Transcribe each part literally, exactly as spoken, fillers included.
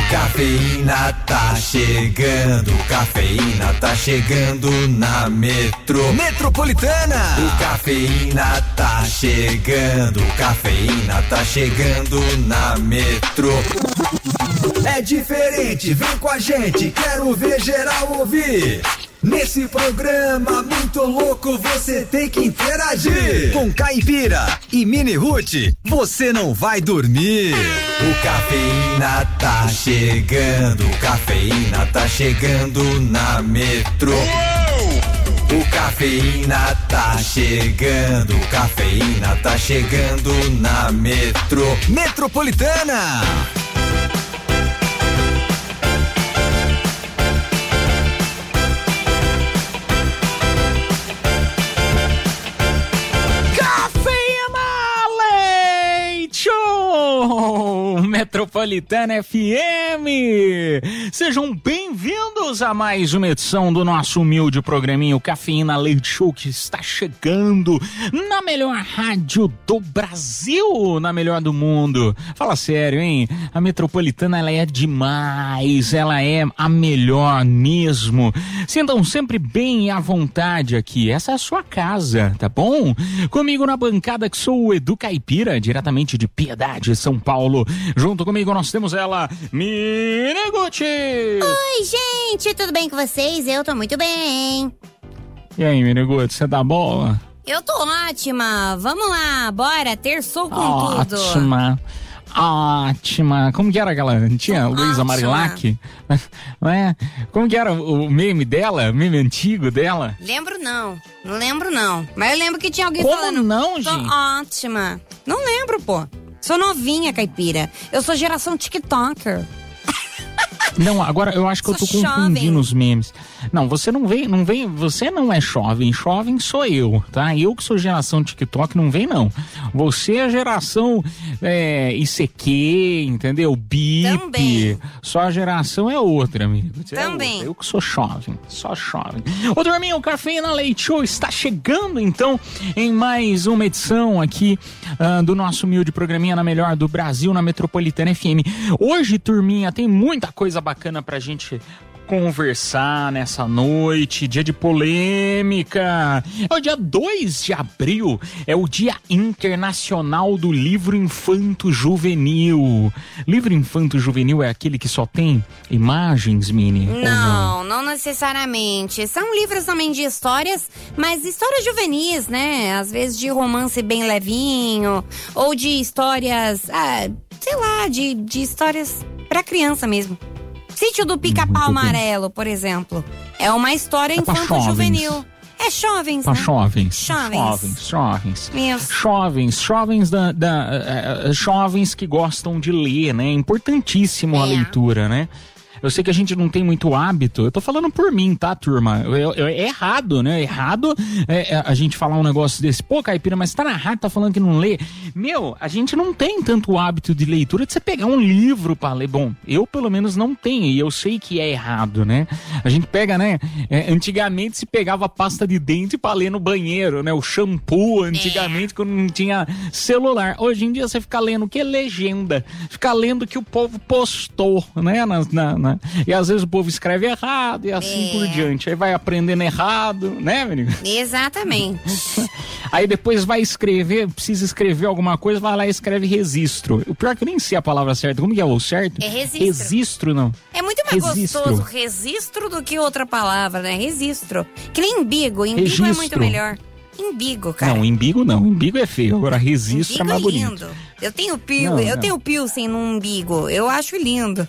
Cafeína tá chegando, cafeína tá chegando na Metro Metropolitana. O Cafeína tá chegando, cafeína tá chegando na Metro. É diferente, vem com a gente, quero ver geral ouvir. Nesse programa muito louco você tem que interagir. Com Caipira e Mini Ruth, você não vai dormir. O Cafeína tá chegando, cafeína tá chegando na Metro. O Cafeína tá chegando, cafeína tá chegando na Metro Metropolitana. Metropolitana F M. Sejam bem-vindos a mais uma edição do nosso humilde programinho Cafeína Leite Show, que está chegando na melhor rádio do Brasil, na melhor do mundo. Fala sério, hein? A Metropolitana, ela é demais, ela é a melhor mesmo. Sintam sempre bem à vontade aqui, essa é a sua casa, tá bom? Comigo na bancada que sou o Edu Caipira, diretamente de Piedade, São Paulo. Junto comigo nós temos ela, Mini Gucci. Oi, gente, tudo bem com vocês? Eu tô muito bem. E aí, Mini Gucci, você tá boa? Eu tô ótima. Vamos lá, bora, terçou com ótima. tudo. Ótima. Ótima. Como que era aquela? Tinha Luísa Marilac? Não é? Como que era o meme dela? O meme antigo dela? Lembro não. Não lembro não. Mas eu lembro que tinha alguém Como falando. não, tô gente? Ótima. Não lembro, pô. Sou novinha, Caipira. Eu sou geração TikToker. Não, agora eu acho que eu tô Sou confundindo jovem. os memes. Não, você não vem, não vem, você não é jovem, jovem sou eu, tá? Eu que sou geração TikTok, não vem não. Você é geração é, I C Q, entendeu? Bip. Também. Sua geração é outra, amigo. É Também. outra. Eu que sou jovem, só jovem. Ô, Turminha, o Cafeína Leite Show está chegando, então, em mais uma edição aqui uh, do nosso humilde programinha na melhor do Brasil, na Metropolitana F M. Hoje, Turminha, tem muita coisa bacana pra gente conversar nessa noite, dia de polêmica. É o dia dois de abril, é o Dia Internacional do Livro Infanto Juvenil. Livro Infanto Juvenil é aquele que só tem imagens, Mini? Não, não necessariamente. São livros também de histórias, mas histórias juvenis, né? Às vezes de romance bem levinho, ou de histórias, ah, sei lá, de, de histórias pra criança mesmo. Sítio do Pica-Pau Amarelo, por exemplo. É uma história É pra infanto-juvenil. É jovens, Pra né? jovens. Jovens. Jovens, jovens. Isso. Jovens, jovens da, da, uh, uh, jovens que gostam de ler, né? Importantíssimo a É. leitura, né? Eu sei que a gente não tem muito hábito, eu tô falando por mim, tá, turma? Eu, eu, é errado, né? É errado é, é, a gente falar um negócio desse. Pô, Caipira, mas tá na rádio, tá falando que não lê. Meu, a gente não tem tanto hábito de leitura de você pegar um livro pra ler. Bom, eu pelo menos não tenho, e eu sei que é errado, né? A gente pega, né? É, antigamente se pegava pasta de dente pra ler no banheiro, né? O shampoo, antigamente, quando não tinha celular. Hoje em dia você fica lendo o que? Legenda. Fica lendo o que o povo postou, né? Na, na, na... E às vezes o povo escreve errado e assim É. por diante. Aí vai aprendendo errado, né, menino? Exatamente. Aí depois vai escrever, precisa escrever alguma coisa, vai lá e escreve registro. O pior é que eu nem sei a palavra certa. Como que é o certo? É registro. Registro, não. É muito mais Registro. gostoso registro do que outra palavra, né? Registro. Que nem imbigo. Imbigo Registro. é muito melhor. Imbigo, cara. Não, imbigo não. Imbigo é feio. Agora registro Imbigo é mais é bonito. lindo. Eu tenho pio, Não, eu não. tenho piercing no umbigo. Eu acho lindo.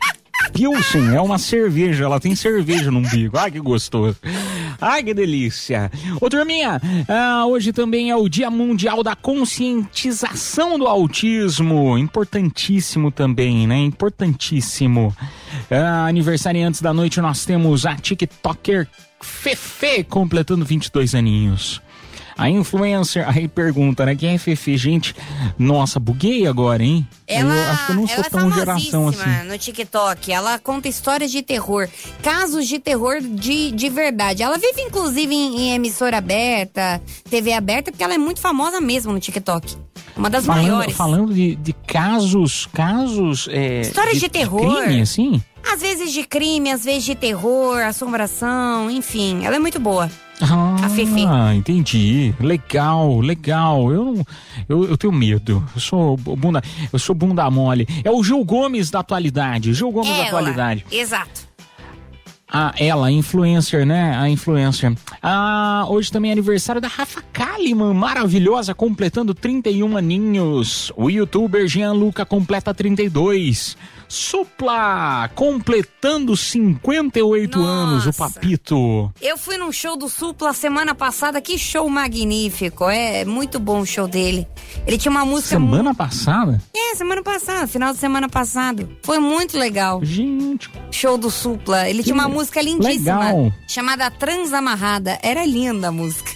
Pilsen é uma cerveja, ela tem cerveja no umbigo. Ai, que gostoso. Ai, que delícia. Ô, turminha, ah, hoje também é o Dia Mundial da Conscientização do Autismo. Importantíssimo também, né? Importantíssimo. Ah, aniversariantes da noite, nós temos a TikToker Fefe completando vinte e dois aninhos. A influencer, aí pergunta, né? Quem é Fefe? Gente, nossa, buguei agora, hein? Ela, eu acho que eu não sou ela tão é geração assim. no TikTok. Ela conta histórias de terror, casos de terror de, de verdade. Ela vive, inclusive, em, em emissora aberta, T V aberta, porque ela é muito famosa mesmo no TikTok. Uma das falando, maiores. Falando de, de casos, casos... É, histórias de, de terror. De crime, assim? Às vezes de crime, às vezes de terror, assombração, enfim. Ela é muito boa. Ah, a Fefe. Entendi. Legal, legal. Eu não, eu, eu tenho medo. Eu sou bunda, eu sou bunda mole. É o Gil Gomes da atualidade. Gil Gomes ela, da atualidade. Exato. Ah, ela, influencer, né? A influencer. Ah, hoje também é aniversário da Rafa Kalimann, maravilhosa, completando trinta e um aninhos. O youtuber Gianluca completa trinta e dois. Supla, completando cinquenta e oito Nossa. anos, o Papito. Eu fui num show do Supla semana passada, que show magnífico, é muito bom o show dele. Ele tinha uma música... Semana mu... passada? É, semana passada, final de semana passado. Foi muito legal. Gente... Show do Supla, ele que tinha uma música lindíssima, legal. Chamada Transamarrada, era linda a música.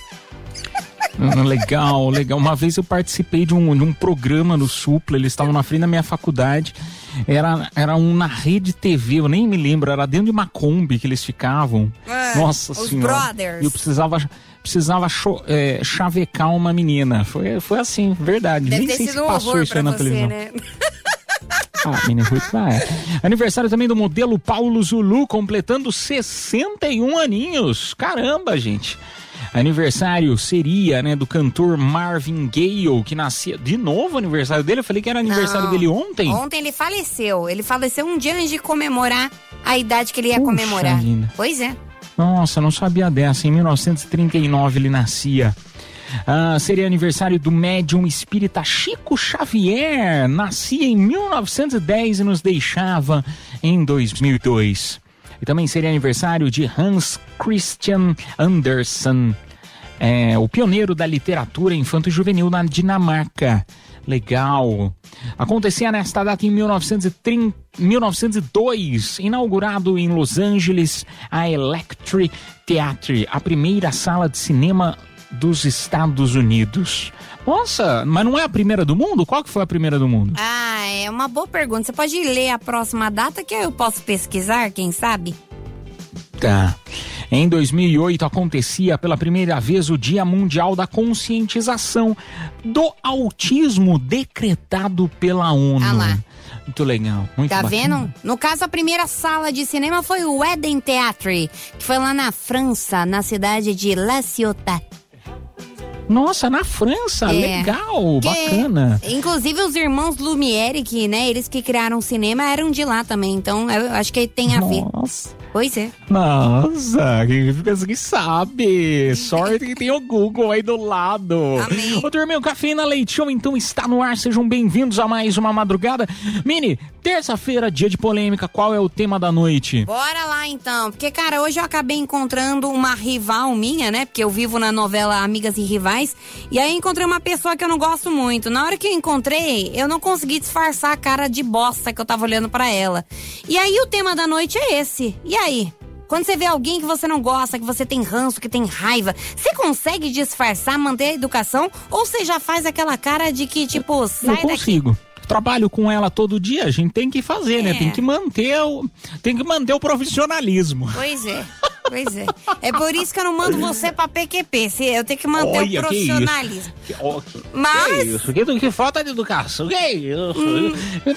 Legal, legal. Uma vez eu participei de um, de um programa no Supla, eles estavam na frente da minha faculdade, era, era um na Rede T V, eu nem me lembro, era dentro de uma Kombi que eles ficavam. É, Nossa os Senhora. Brothers. Eu precisava, precisava cho, é, chavecar uma menina. Foi, foi assim, verdade. Deve nem ter sei sido se um passou horror isso aí pra na você, televisão. né? Ah, menina, é. Aniversário também do modelo Paulo Zulu, completando sessenta e um aninhos. Caramba, gente. Aniversário seria, né, do cantor Marvin Gaye, que nascia... De novo aniversário dele? Eu falei que era aniversário Não, dele ontem. Ontem ele faleceu. Ele faleceu um dia antes de comemorar a idade que ele ia Puxa comemorar. Vida. Pois é. Nossa, não sabia dessa. Em mil novecentos e trinta e nove ele nascia. Ah, seria aniversário do médium espírita Chico Xavier. Nascia em mil novecentos e dez e nos deixava em dois mil e dois. E também seria aniversário de Hans Christian Andersen, é, o pioneiro da literatura infanto-juvenil na Dinamarca. Legal. Acontecia nesta data em mil novecentos e trinta, mil novecentos e dois, inaugurado em Los Angeles a Electric Theatre, a primeira sala de cinema dos Estados Unidos. Nossa, mas não é a primeira do mundo? Qual que foi a primeira do mundo? Ah, é uma boa pergunta. Você pode ler a próxima data que eu posso pesquisar, quem sabe? Tá. Em dois mil e oito acontecia pela primeira vez o Dia Mundial da Conscientização do Autismo, decretado pela ONU. Ah lá. Muito legal, muito Tá bacana. vendo? No caso, a primeira sala de cinema foi o Eden Theatre, que foi lá na França, na cidade de La Ciotat. Nossa, na França, É. legal, Que, bacana. inclusive os irmãos Lumière, que, né, eles que criaram o cinema, eram de lá também. Então, eu acho que tem a ver. Nossa. Pois é. Nossa, quem pensa que sabe. Sorte que tem o Google aí do lado. Amém. Ô, turminha, o Cafeína Leite Show então está no ar. Sejam bem-vindos a mais uma madrugada. Mini, terça-feira, dia de polêmica. Qual é o tema da noite? Bora lá então, porque cara, hoje eu acabei encontrando uma rival minha, né, porque eu vivo na novela Amigas e Rivais, e aí eu encontrei uma pessoa que eu não gosto muito. Na hora que eu encontrei, eu não consegui disfarçar a cara de bosta que eu tava olhando pra ela. E aí o tema da noite é esse. E aí? Quando você vê alguém que você não gosta, que você tem ranço, que tem raiva, você consegue disfarçar, manter a educação, ou você já faz aquela cara de que, tipo, sai Eu daqui? consigo. Trabalho com ela todo dia, a gente tem que fazer, É. né? Tem que manter o, tem que manter o profissionalismo. Pois é, pois é. É por isso que eu não mando você pra P Q P. se- Eu tenho que manter Olha, o que profissionalismo. Que, ó, que- Mas- que isso? Que, que falta de educação. Que isso? Hum.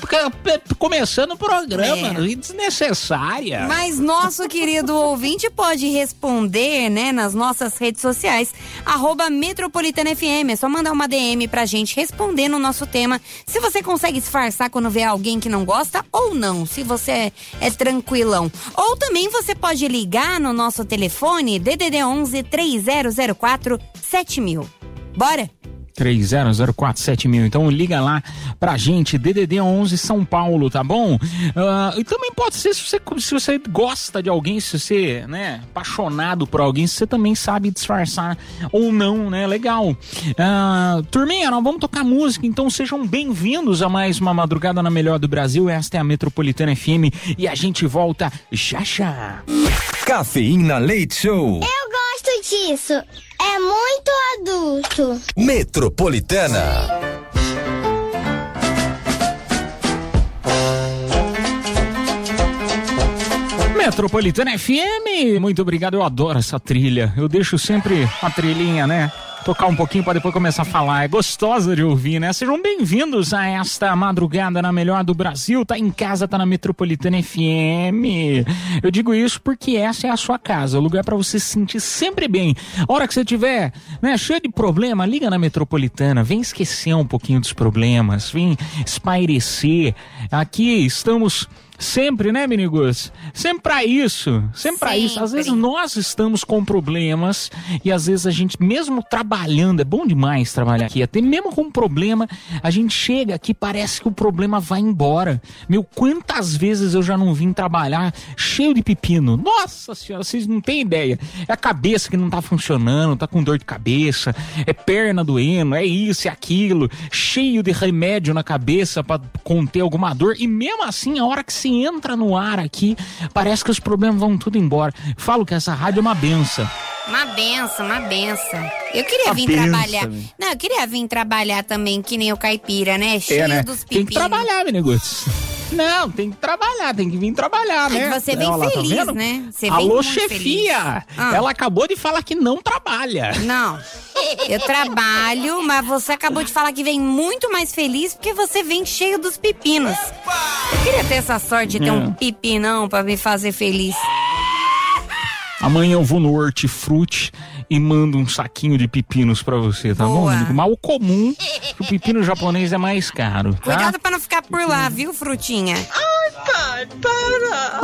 Começando o programa, É. desnecessária. Mas nosso querido ouvinte pode responder, né, nas nossas redes sociais, arroba Metropolitana F M. É só mandar uma D M pra gente respondendo o nosso tema. Se você consegue disfarçar quando vê alguém que não gosta ou não, se você é, é tranquilão. Ou também você pode ligar no nosso telefone D D D onze, três zero zero quatro, sete mil. Bora? três zero zero quatro sete mil. Então liga lá pra gente, D D D onze São Paulo, tá bom? Uh, e também pode ser se você, se você gosta de alguém, se você, né, apaixonado por alguém, se você também sabe disfarçar ou não, né? Legal. Uh, turminha, nós vamos tocar música, então sejam bem-vindos a mais uma Madrugada na Melhor do Brasil. Esta é a Metropolitana F M e a gente volta já já. Cafeína Leite Show. Eu gosto disso. É muito muito adulto. Metropolitana. Metropolitana F M, muito obrigado, eu adoro essa trilha, eu deixo sempre a trilhinha, né, tocar um pouquinho para depois começar a falar, é gostosa de ouvir, né? Sejam bem-vindos a esta madrugada na melhor do Brasil, tá em casa, tá na Metropolitana F M. Eu digo isso porque essa é a sua casa, o lugar para você se sentir sempre bem. A hora que você tiver, né, cheio de problema, liga na Metropolitana, vem esquecer um pouquinho dos problemas, vem espairecer. Aqui estamos sempre, né, Miniguts? Sempre pra isso, sempre pra isso. Às vezes nós estamos com problemas e às vezes a gente, mesmo trabalhando, é bom demais trabalhar aqui, até mesmo com problema, a gente chega aqui, parece que o problema vai embora. Meu, quantas vezes eu já não vim trabalhar cheio de pepino? Nossa senhora, vocês não têm ideia. É a cabeça que não tá funcionando, tá com dor de cabeça, é perna doendo, é isso, é aquilo, cheio de remédio na cabeça pra conter alguma dor, e mesmo assim, a hora que se entra no ar aqui, parece que os problemas vão tudo embora. Falo que essa rádio é uma benção. Uma benção, uma benção. Eu queria uma vir benção, trabalhar. Né? Não, eu queria vir trabalhar também, que nem o caipira, né? Cheio é, né? dos pepinos. Tem que trabalhar, Miniguts. Não, tem que trabalhar, tem que vir trabalhar, né? Você é bem Ela, feliz, tá né? Você Alô, muito chefia! Ah. Ela acabou de falar que não trabalha. Não, eu trabalho, mas você acabou de falar que vem muito mais feliz porque você vem cheio dos pepinos. Eu queria ter essa sorte de ter é. um pepinão pra me fazer feliz. Amanhã eu vou no Hortifruti e mando um saquinho de pepinos pra você, tá Boa. bom? Mas o comum, o pepino japonês é mais caro, tá? Cuidado pra não ficar por lá, viu, frutinha? Ai, pai, para.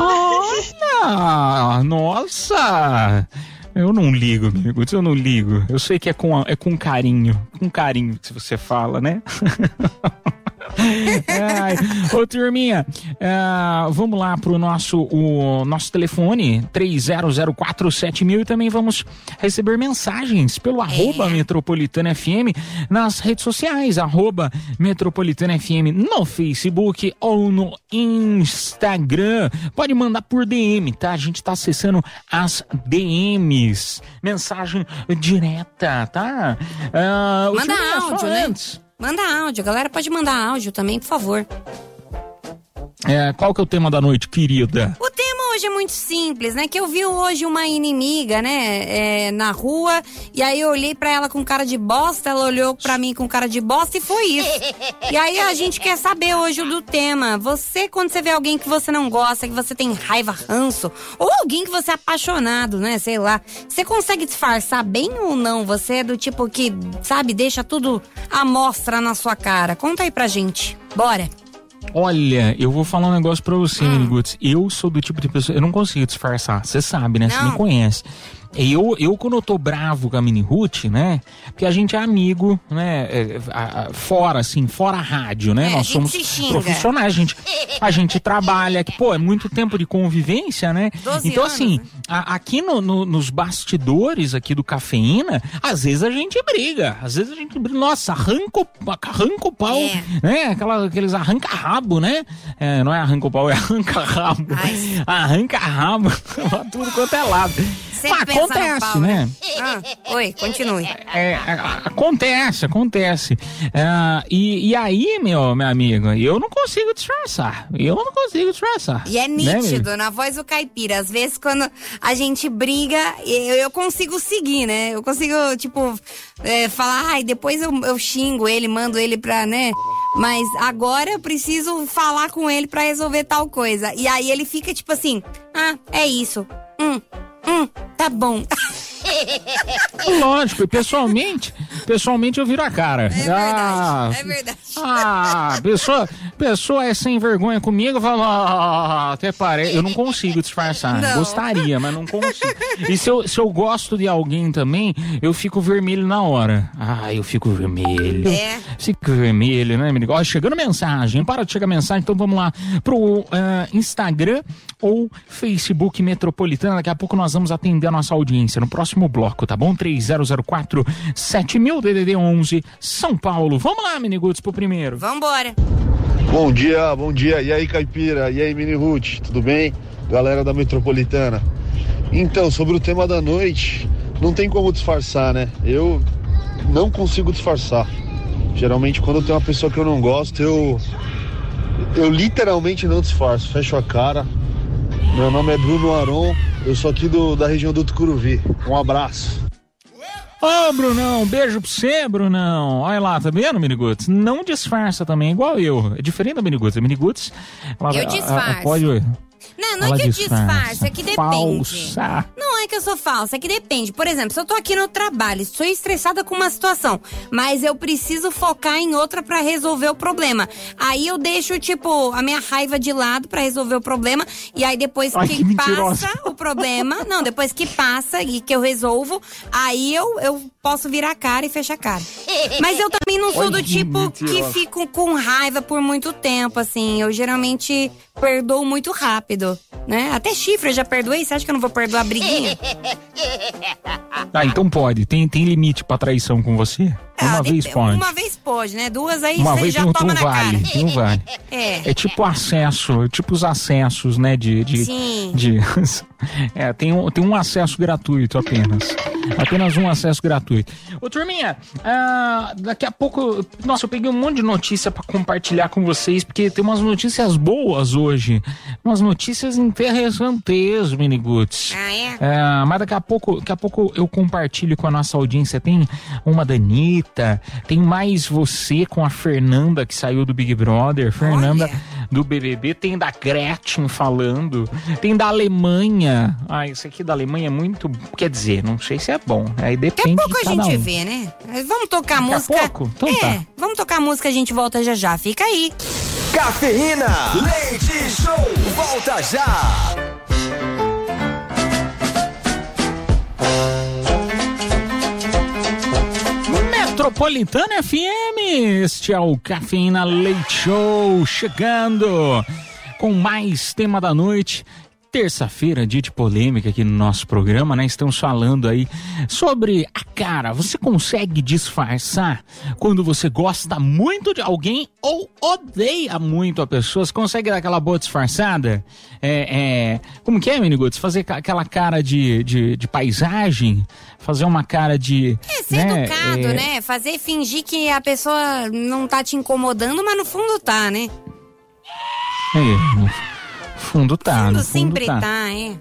Olha, nossa! Eu não ligo, amigo, eu não ligo. Eu sei que é com, é com carinho, com carinho que você fala, né? Ai, ô turminha, uh, vamos lá pro nosso, o nosso telefone três zero zero quatro sete mil e também vamos receber mensagens pelo arroba Metropolitana F M nas redes sociais, arroba Metropolitana F M no Facebook ou no Instagram. Pode mandar por D M, tá? A gente tá acessando as D Ms, mensagem direta, tá? Uh, Manda turminha, áudio, né? Antes. Manda áudio, a galera pode mandar áudio também, por favor. É, qual que é o tema da noite, querida? O tema hoje é muito simples, né? Que eu vi hoje uma inimiga, né, é, na rua, e aí eu olhei pra ela com cara de bosta, ela olhou pra mim com cara de bosta e foi isso. E aí a gente quer saber hoje do tema. Você, quando você vê alguém que você não gosta, que você tem raiva, ranço, ou alguém que você é apaixonado, né, sei lá, você consegue disfarçar bem ou não? Você é do tipo que, sabe, deixa tudo à mostra na sua cara. Conta aí pra gente. Bora. Olha, eu vou falar um negócio pra você, hum. Miniguts. Eu sou do tipo de pessoa, eu não consigo disfarçar. Você sabe, né? Você me conhece. Eu, eu, quando eu tô bravo com a Mini Ruth, né? Porque a gente é amigo, né? É, a, a, fora, assim, fora a rádio, né? É, Nós somos profissionais, a gente, a gente trabalha, que, pô, é muito tempo de convivência, né? Então, anos, assim, né? a, aqui no, no, nos bastidores aqui do Cafeína, às vezes a gente briga, às vezes a gente briga, nossa, arranca o, arranca o pau, é. né? Aquela, aqueles arranca-rabo, né? É, não é arranca o pau, é arranca-rabo. Arranca-rabo, tudo quanto é lado. Sempre Mas acontece, pau, né? Ah, oi, continue. É, acontece, acontece. É, e, e aí, meu, meu amigo, eu não consigo disfarçar. Eu não consigo disfarçar. E é nítido, né, na voz do caipira. Às vezes, quando a gente briga, eu, eu consigo seguir, né? Eu consigo, tipo, é, falar, ai, depois eu, eu xingo ele, mando ele pra, né? Mas agora eu preciso falar com ele pra resolver tal coisa. E aí ele fica, tipo assim, ah, é isso. Hum. Hum, tá bom. Lógico, e pessoalmente, pessoalmente eu viro a cara. É verdade, ah, é verdade. Ah, pessoa, pessoa é sem vergonha comigo, fala, ah, até parece. Eu não consigo disfarçar. Não. Gostaria, mas não consigo. E se eu, se eu gosto de alguém também, eu fico vermelho na hora. Ah, eu fico vermelho. É. Fico vermelho, né, menino? Ó, chegando mensagem, para de chegar mensagem, então vamos lá pro uh, Instagram ou Facebook Metropolitana. Daqui a pouco nós vamos atender a nossa audiência no próximo bloco, tá bom? três zero zero quatro sete mil, D D D onze, São Paulo. Vamos lá, Miniguts, pro primeiro. Vambora. Bom dia, bom dia. E aí, Caipira? E aí, Mini Ruth? Tudo bem? Galera da Metropolitana. Então, sobre o tema da noite, não tem como disfarçar, né? Eu não consigo disfarçar. Geralmente quando tem uma pessoa que eu não gosto, eu eu literalmente não disfarço, fecho a cara. Meu nome é Bruno Aron, eu sou aqui do, da região do Tucuruvi. Um abraço. Ô, oh, Brunão, beijo pra você, Brunão. Olha lá, tá vendo, Miniguts? Não disfarça também, igual eu. É diferente da Miniguts. A Miniguts, ela, eu disfarço. A, a, pode... Não, não ela é que eu disfarça. disfarço, é que depende. Falsa. Não é que eu sou falsa, é que depende. Por exemplo, se eu tô aqui no trabalho, estou estressada com uma situação, mas eu preciso focar em outra pra resolver o problema. Aí eu deixo, tipo, a minha raiva de lado pra resolver o problema, e aí depois Ai, que, que passa o problema, não, depois que passa e que eu resolvo, aí eu, eu posso virar a cara e fechar a cara. Mas eu também não sou Ai, do que tipo mentirosa. que fico com raiva por muito tempo, assim. Eu geralmente perdoo muito rápido, né? Até chifre eu já perdoei, você acha que eu não vou perdoar a briguinha? Ah, então pode. Tem, tem limite pra traição com você? Uma Ah, vez de- pode. Uma vez pode, né? Duas aí Uma você vez já tem um, toma tem um na vale, cara. tem um vale. É. É tipo acesso, tipo os acessos, né, de... de Sim. de é, tem um, tem um acesso gratuito apenas. Apenas um acesso gratuito. Ô, turminha, ah, daqui a pouco... Nossa, eu peguei um monte de notícia pra compartilhar com vocês, porque tem umas notícias boas hoje. Umas notícias interessantes, Miniguts. Ah, é? É, mas daqui a pouco, daqui a pouco eu compartilho com a nossa audiência. Tem uma da Anitta, tem mais você com a Fernanda, que saiu do Big Brother, Fernanda Olha. do B B B, tem da Gretchen falando, tem da Alemanha. Ah, esse aqui da Alemanha é muito, quer dizer, não sei se é bom, aí Daqui depende a pouco de a cada gente um. vê, né? Vamos tocar a Daqui a música. pouco? Então é, tá. vamos tocar a música, a gente volta já já. Fica aí. Cafeína, leite show, volta já. Metropolitana F M, este é o Cafeína Leite Show, chegando com mais tema da noite. Terça-feira, dia de polêmica aqui no nosso programa, né? Estamos falando aí sobre a cara. Você consegue disfarçar quando você gosta muito de alguém ou odeia muito a pessoa? Você consegue dar aquela boa disfarçada? É, é, como que é, Miniguts? Fazer aquela cara de, de, de paisagem? Fazer uma cara de... É ser né, educado, é, né? Fazer fingir que a pessoa não tá te incomodando, mas no fundo tá, né? É, no fundo tá, No fundo no fundo sempre tá. tá, é.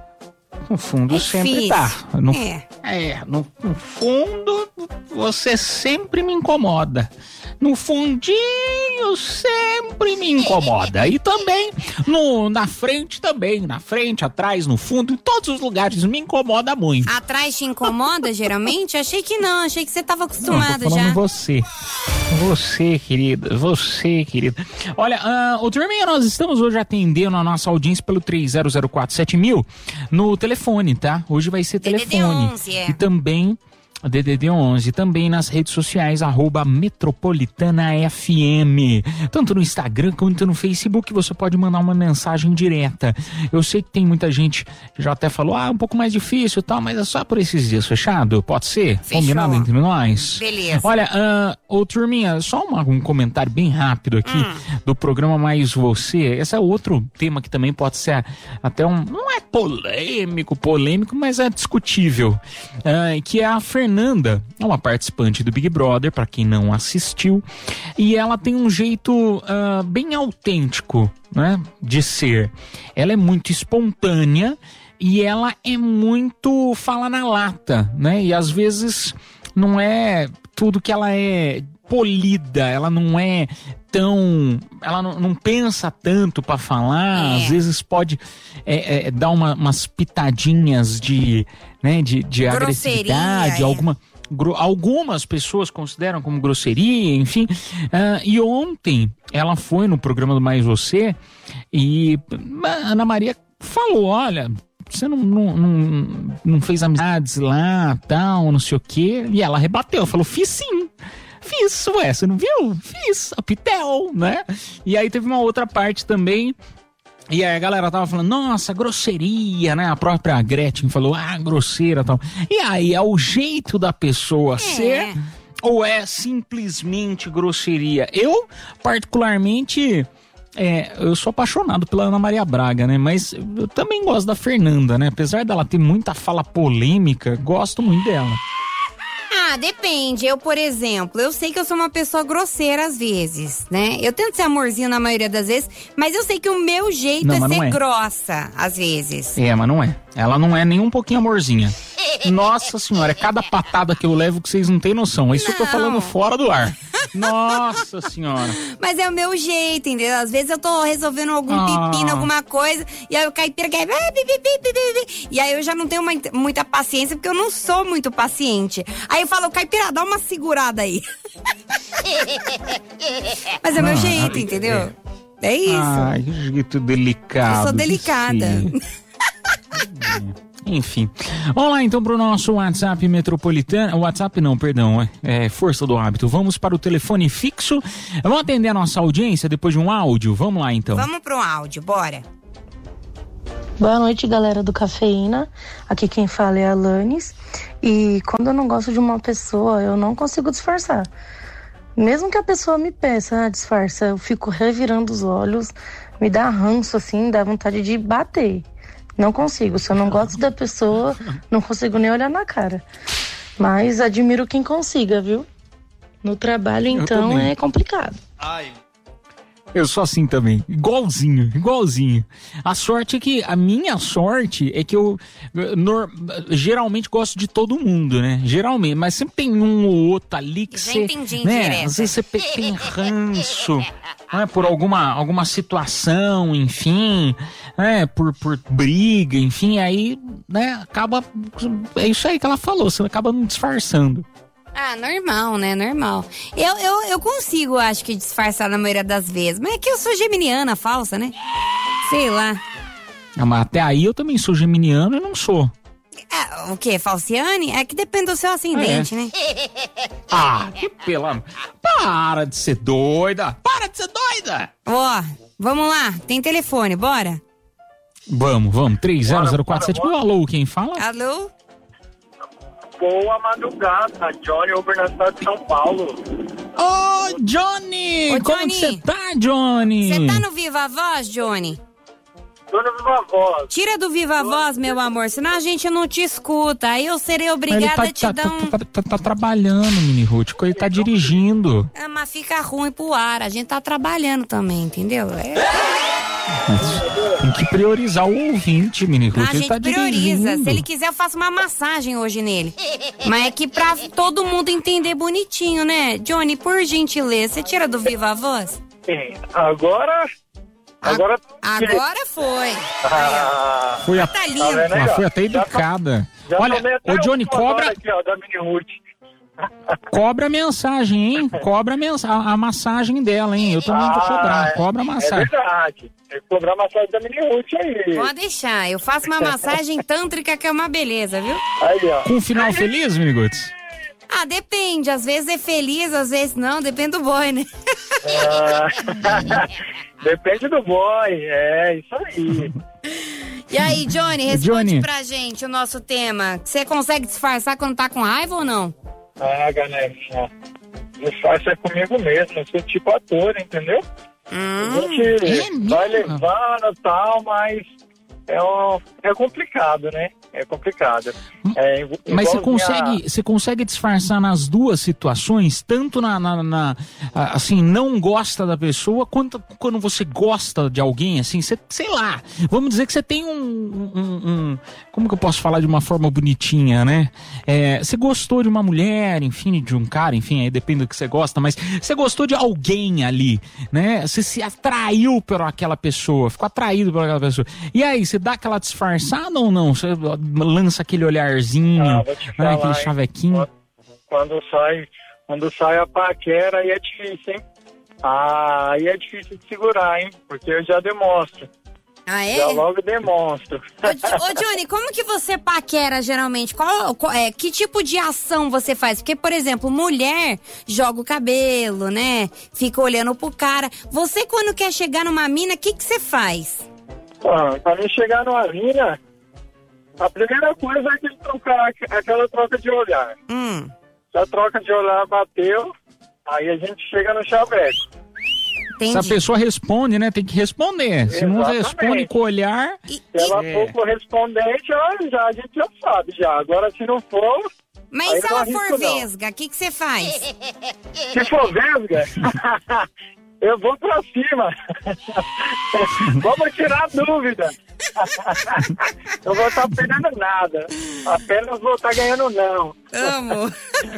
No fundo É sempre difícil. tá. No, É. é, no, no fundo você sempre me incomoda. No fundinho sempre me incomoda. E também no, na frente também. Na frente, atrás, no fundo, em todos os lugares me incomoda muito. Atrás te incomoda, geralmente? Achei que não, achei que você tava Não, tô acostumado falando já. você. Você, querida. Você, querida. Olha, uh, o turminha, nós estamos hoje atendendo a nossa audiência pelo três zero zero quatro sete mil no telefone, tá? Hoje vai ser D D D telefone. onze, é. E também... D D D onze, também nas redes sociais, arroba Metropolitana F M. Tanto no Instagram quanto no Facebook, você pode mandar uma mensagem direta. Eu sei que tem muita gente que já até falou, ah, é um pouco mais difícil e tal, mas é só por esses dias, fechado? Pode ser? Fechou. Combinado entre nós? Beleza. Olha, uh, ô turminha, só uma, um comentário bem rápido aqui Hum. do programa Mais Você. Esse é outro tema que também pode ser até um, não é polêmico, polêmico, mas é discutível, uh, que é a Fernanda, é uma participante do Big Brother, para quem não assistiu, e ela tem um jeito uh, bem autêntico, né, de ser. Ela é muito espontânea e ela é muito fala na lata, né, e às vezes não é tudo que ela é polida, ela não é tão, ela não, não pensa tanto para falar, É. às vezes pode é, é, dar uma, umas pitadinhas de, né, de, de agressividade, é. alguma, gro, algumas pessoas consideram como grosseria, enfim. Ah, e ontem ela foi no programa do Mais Você e a Ana Maria falou, olha, você não, não, não, não fez amizades lá, tal, não sei o quê, e ela rebateu, falou, fiz sim. Fiz, ué, você não viu? Fiz, a Pitel, né? E aí teve uma outra parte também, e aí a galera tava falando, nossa, grosseria, né? A própria Gretchen falou, ah, grosseira e tal. E aí, é o jeito da pessoa ser, ou é simplesmente grosseria? Eu, particularmente, É, eu sou apaixonado pela Ana Maria Braga, né? Mas eu também gosto da Fernanda, né? Apesar dela ter muita fala polêmica, gosto muito dela. Ah, depende. Eu, por exemplo, eu sei que eu sou uma pessoa grosseira às vezes, né? Eu tento ser amorzinho na maioria das vezes, mas eu sei que o meu jeito não, é ser é. grossa às vezes. É, mas não é. Ela não é nem um pouquinho amorzinha. Nossa senhora, é cada patada que eu levo que vocês não têm noção. Isso não. Eu tô falando fora do ar. Nossa senhora. Mas é o meu jeito, entendeu? Às vezes eu tô resolvendo algum ah. pepino, alguma coisa, e aí o caipira quer... E aí eu já não tenho uma, muita paciência, porque eu não sou muito paciente. Aí eu falo, caipira, dá uma segurada aí. Mas é o meu ah, jeito, entendeu? É isso. Ai, que jeito delicado. Eu sou delicada. Enfim, vamos lá então pro nosso WhatsApp metropolitano, WhatsApp não, perdão, é Força do Hábito. Vamos para o telefone fixo, vamos atender a nossa audiência depois de um áudio, vamos lá então. Vamos pro áudio, bora. Boa noite, galera do Cafeína, aqui quem fala é a Alanis, e quando eu não gosto de uma pessoa, eu não consigo disfarçar. Mesmo que a pessoa me peça, ah, disfarça, eu fico revirando os olhos, me dá ranço assim, dá vontade de bater. Não consigo, se eu não gosto da pessoa, não consigo nem olhar na cara. Mas admiro quem consiga, viu? No trabalho, então, é complicado. Ai. Eu sou assim também, igualzinho, igualzinho. A sorte é que, a minha sorte é que eu no, geralmente gosto de todo mundo, né? Geralmente, mas sempre tem um ou outro ali que você, né? Às vezes você tem ranço, né? Por alguma, alguma situação, enfim, né? Por, por briga, enfim, aí, né? Acaba, é isso aí que ela falou, você acaba não disfarçando. Ah, normal, né? Normal. Eu, eu, eu consigo, acho que, disfarçar na maioria das vezes. Mas é que eu sou geminiana falsa, né? Sei lá. Ah, mas até aí eu também sou geminiano e não sou. É, o quê? Falciane? É que depende do seu ascendente, é. né? Ah, que pela... Para de ser doida! Para de ser doida! Ó, vamos lá. Tem telefone, bora? Vamos, vamos. três zero zero quatro sete. Alô, quem fala? Alô? Boa madrugada, Johnny, over na cidade de São Paulo. Ô, oh, Johnny! Ô, Como você tá, Johnny? Você tá no Viva Voz, Johnny? Tô no Viva Voz. Tira do Viva Tô Voz, meu amor, senão a gente não te escuta. Aí eu serei obrigada tá, a te tá, dar tá, um... Tá, tá, tá trabalhando, Mini Ruth, ele tá dirigindo. Ah, mas fica ruim pro ar, a gente tá trabalhando também, entendeu? É... Mas tem que priorizar o ouvinte, Mini Ruth. A gente tá prioriza. dirigindo. Se ele quiser, eu faço uma massagem hoje nele. Mas é que pra todo mundo entender bonitinho, né? Johnny, por gentileza, você tira do Viva Voz? Sim, agora... Agora, a, agora foi. Ah, foi, a, tá lindo. Ela foi até educada. Já Olha, ô Johnny, cobra... Aqui, ó, da Mini Ruth. Cobra a mensagem, hein? Cobra a, mensa... a massagem dela, hein? Eu também vou cobrar. Cobra a massagem. É verdade. Tem que cobrar a massagem da Mini Ruth aí. Pode deixar. Eu faço uma massagem tântrica que é uma beleza, viu? Aí, ó. Com um final feliz, Mini Guts? Ah, depende. Às vezes é feliz, às vezes não. Depende do boy, né? Ah, depende do boy. É, isso aí. E aí, Johnny, responde Johnny. pra gente o nosso tema. Você consegue disfarçar quando tá com raiva ou não? Ah, Ganeca, disfarce é comigo mesmo, eu sou tipo ator, entendeu? Hum, a gente é vai levando e tal, mas é, um, é complicado, né? É complicado. É, mas você consegue, a... você consegue disfarçar nas duas situações, tanto na, na, na assim, não gosta da pessoa, quanto quando você gosta de alguém, assim, você, sei lá, vamos dizer que você tem um, um, um como que eu posso falar de uma forma bonitinha, né? É, você gostou de uma mulher, enfim, de um cara, enfim, aí depende do que você gosta, mas você gostou de alguém ali, né? Você se atraiu por aquela pessoa, ficou atraído por aquela pessoa. E aí, você dá aquela disfarçada ou não? Você lança aquele olharzinho, ah, né, falar, aquele chavequinho. Quando, quando, sai, quando sai a paquera, aí é difícil, hein? Ah, aí é difícil de segurar, hein? Porque eu já demonstro. Ah, é? Já logo demonstro. Ô, ô Johnny, como que você paquera geralmente? Qual, qual, é, que tipo de ação você faz? Porque, por exemplo, mulher joga o cabelo, né? Fica olhando pro cara. Você, quando quer chegar numa mina, o que que você faz? Ah, pra mim chegar numa mina, a primeira coisa é que trocar aquela troca de olhar. Hum. Se a troca de olhar bateu, aí a gente chega no chaveco. Entendi. Se a pessoa responde, né? Tem que responder. Se não Exatamente. responde com o olhar... Se ela É. for correspondente, já, já, a gente já sabe já. Agora, se não for... Mas aí se não ela arrisco, for não. vesga, o que que você faz? Se for vesga, eu vou pra cima. Vamos tirar a dúvida. Eu vou estar perdendo nada. Apenas vou estar ganhando não. Amo.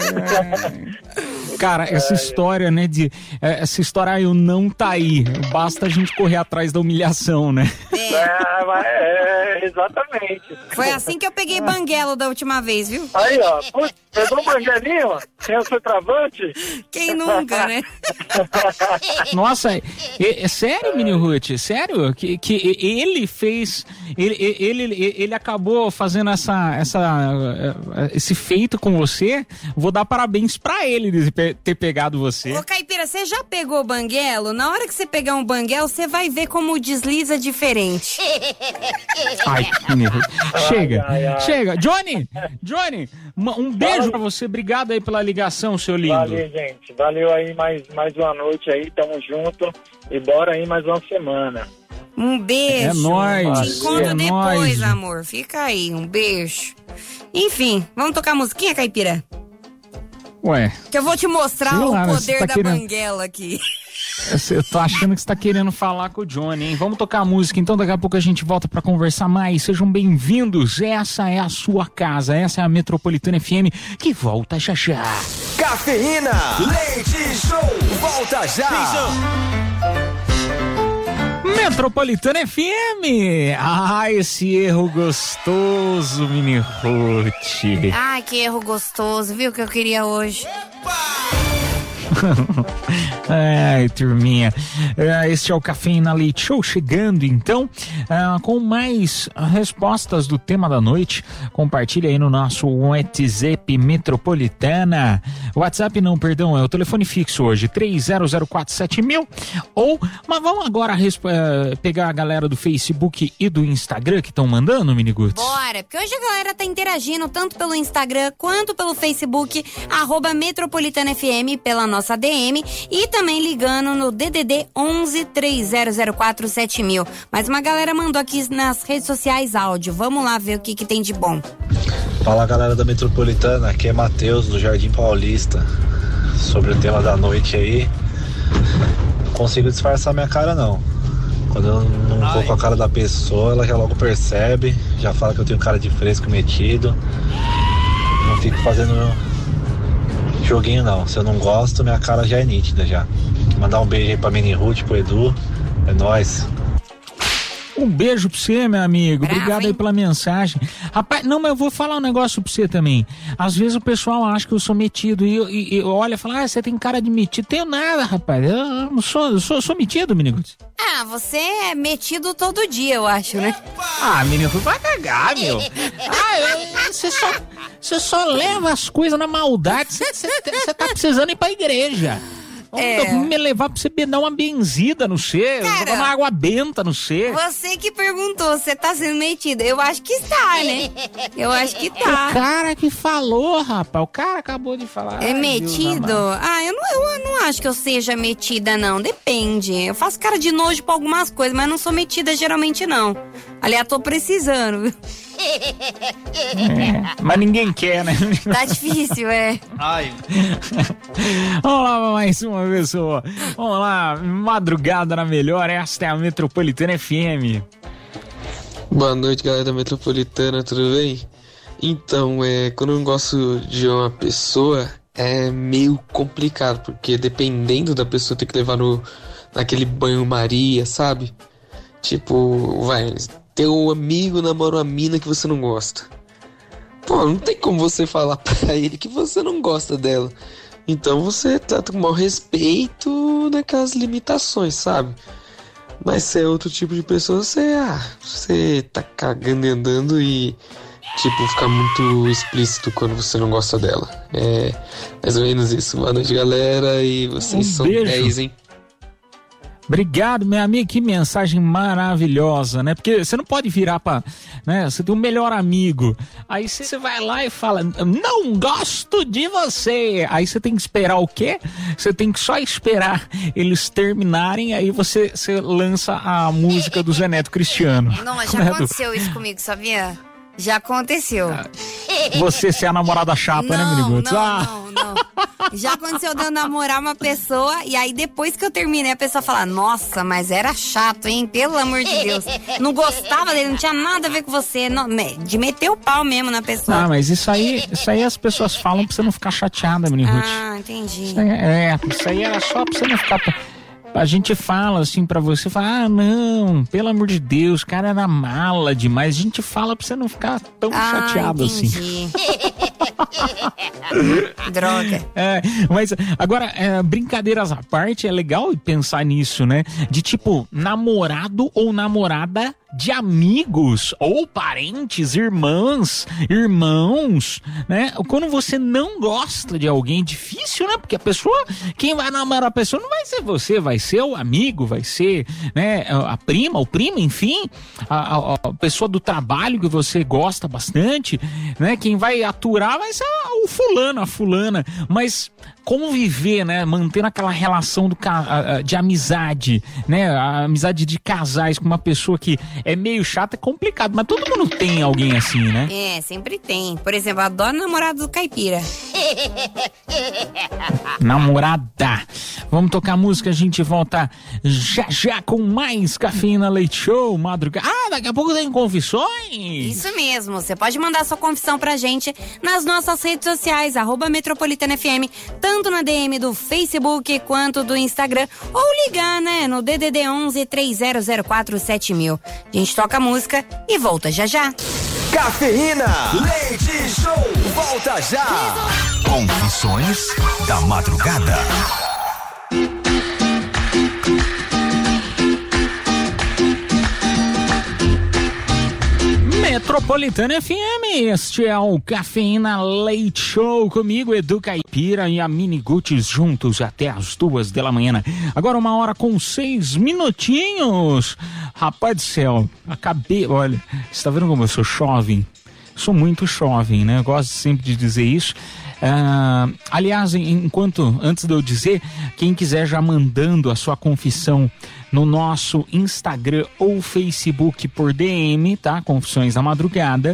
Cara, essa história, né, de... é, Essa história, ah, eu não tá aí. Basta a gente correr atrás da humilhação, né? É, mas é, exatamente. Foi assim que eu peguei banguelo da última vez, viu? Aí, ó. Putz, pegou um banguelinho? Tem o seu travante? Quem nunca, né? Nossa, é, é sério, Mini Ruth? Sério? Que, que ele fez... Ele, ele, ele acabou fazendo essa, essa, esse feito com você. Vou dar parabéns pra ele de ter pegado você. Ô, Caipira, você já pegou banguelo? Na hora que você pegar um banguelo, você vai ver como desliza diferente. Ai, Mini Ruth. Chega, ai, ai. chega. Johnny, Johnny, um beijo pra você. Obrigado aí pela ligação, seu lindo. Valeu, gente. Valeu aí mais, mais uma noite aí. Tamo junto. E bora aí mais uma semana. Um beijo. É nóis. Te encontro É depois, nóis. amor. Fica aí, um beijo. Enfim, vamos tocar musiquinha, Caipira? Ué, Que eu vou te mostrar Sei o lá, você poder tá da querendo- banguela aqui. eu tô achando que você tá querendo falar com o Johnny, hein? Vamos tocar a música, então daqui a pouco a gente volta pra conversar mais. Sejam bem-vindos. Essa é a sua casa, essa é a Metropolitana F M, que volta já já. Cafeína, leite show, volta já. Metropolitana F M. Ah, esse erro gostoso, Mini Ruth. Ai, que erro gostoso, viu, que eu queria hoje. Ai, turminha. É, Este é o Cafeína Leite Show chegando, então, ah, com mais respostas do tema da noite. Compartilha aí no nosso WhatsApp Metropolitana. WhatsApp não, perdão, é o telefone fixo hoje, três zero zero quatro sete mil. Ou, mas vamos agora resp- eh, pegar a galera do Facebook e do Instagram que estão mandando, Miniguts? Bora, porque hoje a galera tá interagindo tanto pelo Instagram quanto pelo Facebook, arroba Metropolitana F M, pela nossa D M, e também ligando no D D D onze três zero zero quatro sete mil. Mas uma galera mandou aqui nas redes sociais áudio. Vamos lá ver o que, que tem de bom. Fala galera da Metropolitana, aqui é Matheus do Jardim Paulista. Sobre o tema da noite aí, não consigo disfarçar minha cara não. Quando eu não tô com a cara da pessoa, ela já logo percebe, já fala que eu tenho cara de fresco metido. Não fico fazendo joguinho não, se eu não gosto, minha cara já é nítida já. Mandar um beijo aí pra Mini Ruth, pro Edu, é nóis. Um beijo pra você, meu amigo. Bravo, Obrigado aí hein? pela mensagem. Rapaz, não, mas eu vou falar um negócio pra você também. Às vezes o pessoal acha que eu sou metido e, e, e olha e fala, ah, você tem cara de metido. Tenho nada, rapaz. Eu não sou, eu sou, eu sou metido, menino. Ah, você é metido todo dia, eu acho, né? Ah, menino, vai cagar, meu. Ah, eu- você só, você só leva as coisas na maldade. Você, você, você tá precisando ir pra igreja. Vamos É. me levar pra você dar uma benzida no C, Cara, jogar uma água benta no C. Você que perguntou, você tá sendo metido. Eu acho que está, né? Eu acho que O tá. cara que falou, rapaz, o cara acabou de falar. É Ai, Deus metido? amado. Ah, eu não, eu não acho que eu seja metida, não. Depende. Eu faço cara de nojo pra algumas coisas, mas não sou metida geralmente, não. Aliás, tô precisando. viu? É, mas ninguém quer, né? Tá difícil, é. Vamos lá, mais uma pessoa. Vamos lá, madrugada na melhor. Esta é a Metropolitana F M. Boa noite, galera da Metropolitana, tudo bem? Então, é, quando eu não gosto de uma pessoa, é meio complicado, porque dependendo da pessoa, tem que levar no, naquele banho-maria, sabe? Tipo, vai, teu amigo namora uma mina que você não gosta. Pô, não tem como você falar pra ele que você não gosta dela. Então você trata com mau respeito naquelas limitações, sabe? Mas se é outro tipo de pessoa, você, ah, você tá cagando e andando e, tipo, fica muito explícito quando você não gosta dela. É mais ou menos isso. Boa noite, galera, e vocês Um são beijo. dez, hein? Obrigado, meu amigo, que mensagem maravilhosa, né? Porque você não pode virar pra, né? Você tem um melhor amigo, aí você vai lá e fala, não gosto de você. Aí você tem que esperar o quê? Você tem que só esperar eles terminarem, aí você, você lança a música do Zé Neto Cristiano. Não, mas já aconteceu isso comigo, sabia? Já aconteceu. Você ser a namorada chata, não, né, Miniguts? Não, ah. não, não. Já aconteceu de eu namorar uma pessoa e aí depois que eu terminei a pessoa fala, nossa, mas era chato, hein? Pelo amor de Deus. Não gostava dele, não tinha nada a ver com você. Não, de meter o pau mesmo na pessoa. Ah, mas isso aí, isso aí as pessoas falam pra você não ficar chateada, Miniguts. Ah, entendi. Isso aí, é, isso aí era só pra você não ficar... A gente fala assim pra você, fala, ah, não, pelo amor de Deus, o cara era mala demais. A gente fala pra você não ficar tão ah, chateado entendi. assim. Droga. É, mas agora, é, brincadeiras à parte, é legal pensar nisso, né? De tipo, namorado ou namorada de amigos ou parentes, irmãs, irmãos, né? Quando você não gosta de alguém, é difícil, né? Porque a pessoa, quem vai namorar a pessoa não vai ser você, vai ser o amigo, vai ser, né, a prima, o primo, enfim, a, a, a pessoa do trabalho que você gosta bastante, né? Quem vai aturar vai ser o fulano, a fulana, mas conviver, né, mantendo aquela relação do, de amizade, né, a amizade de casais com uma pessoa que é meio chata é complicado, mas todo mundo tem alguém assim, né? É, sempre tem. Por exemplo, eu adoro namorado do caipira. Namorada. Vamos tocar música, a gente volta já já com mais Cafeína Leite Show, madrugada. Ah, daqui a pouco tem confissões. Isso mesmo, você pode mandar sua confissão pra gente nas nossas redes sociais, arroba Metropolitana F M, tanto na D M do Facebook quanto do Instagram, ou ligar, né, no D D D onze, três zero zero quatro, sete mil. A gente toca a música e volta já já. Cafeína, Leite Show, volta já. Confissões da madrugada. Metropolitana F M, este é o Cafeína Leite Show, comigo, Edu Caipira e a Miniguts, juntos até as duas da manhã. Agora uma hora com seis minutinhos. Rapaz do céu, acabei, olha, você tá vendo como eu sou jovem? Sou muito jovem, né? Eu gosto sempre de dizer isso. Uh, aliás, enquanto, antes de eu dizer, quem quiser já mandando a sua confissão no nosso Instagram ou Facebook por D M, tá? Confissões da Madrugada.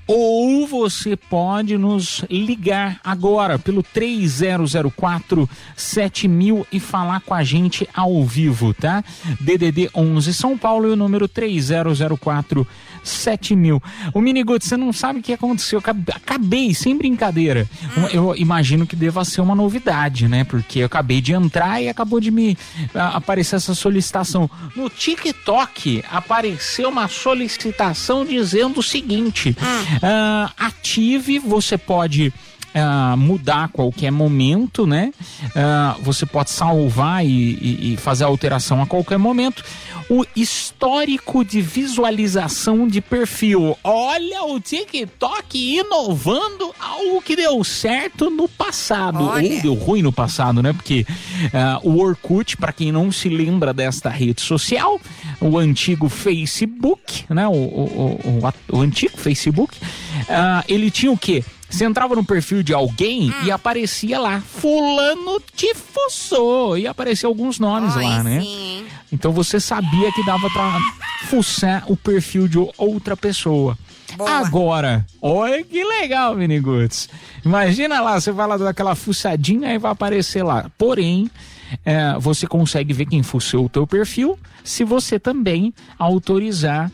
Ou você pode nos ligar agora pelo três zero zero quatro, sete mil e falar com a gente ao vivo, tá? D D D onze São Paulo e o número três zero zero quatro, sete mil. O Miniguts, você não sabe o que aconteceu. Acabei, sem brincadeira. Eu imagino que deva ser uma novidade, né? Porque eu acabei de entrar e acabou de me aparecer essa solicitação. No TikTok apareceu uma solicitação dizendo o seguinte: uh, ative, você pode Uh, mudar a qualquer momento, né? Uh, você pode salvar e, e, e fazer a alteração a qualquer momento. O histórico de visualização de perfil. Olha o TikTok inovando algo que deu certo no passado. Olha. Ou deu ruim no passado, né? Porque uh, o Orkut, para quem não se lembra desta rede social, o antigo Facebook, né? O, o, o, o, o antigo Facebook, uh, ele tinha o quê? Você entrava no perfil de alguém hum. e aparecia lá, fulano te fuçou, e aparecia alguns nomes Oi, lá, né? Sim. Então você sabia que dava pra fuçar o perfil de outra pessoa. Boa. Agora, olha que legal, Miniguts. Imagina lá, você vai lá dar aquela fuçadinha e vai aparecer lá. Porém, é, você consegue ver quem fuçou o teu perfil, se você também autorizar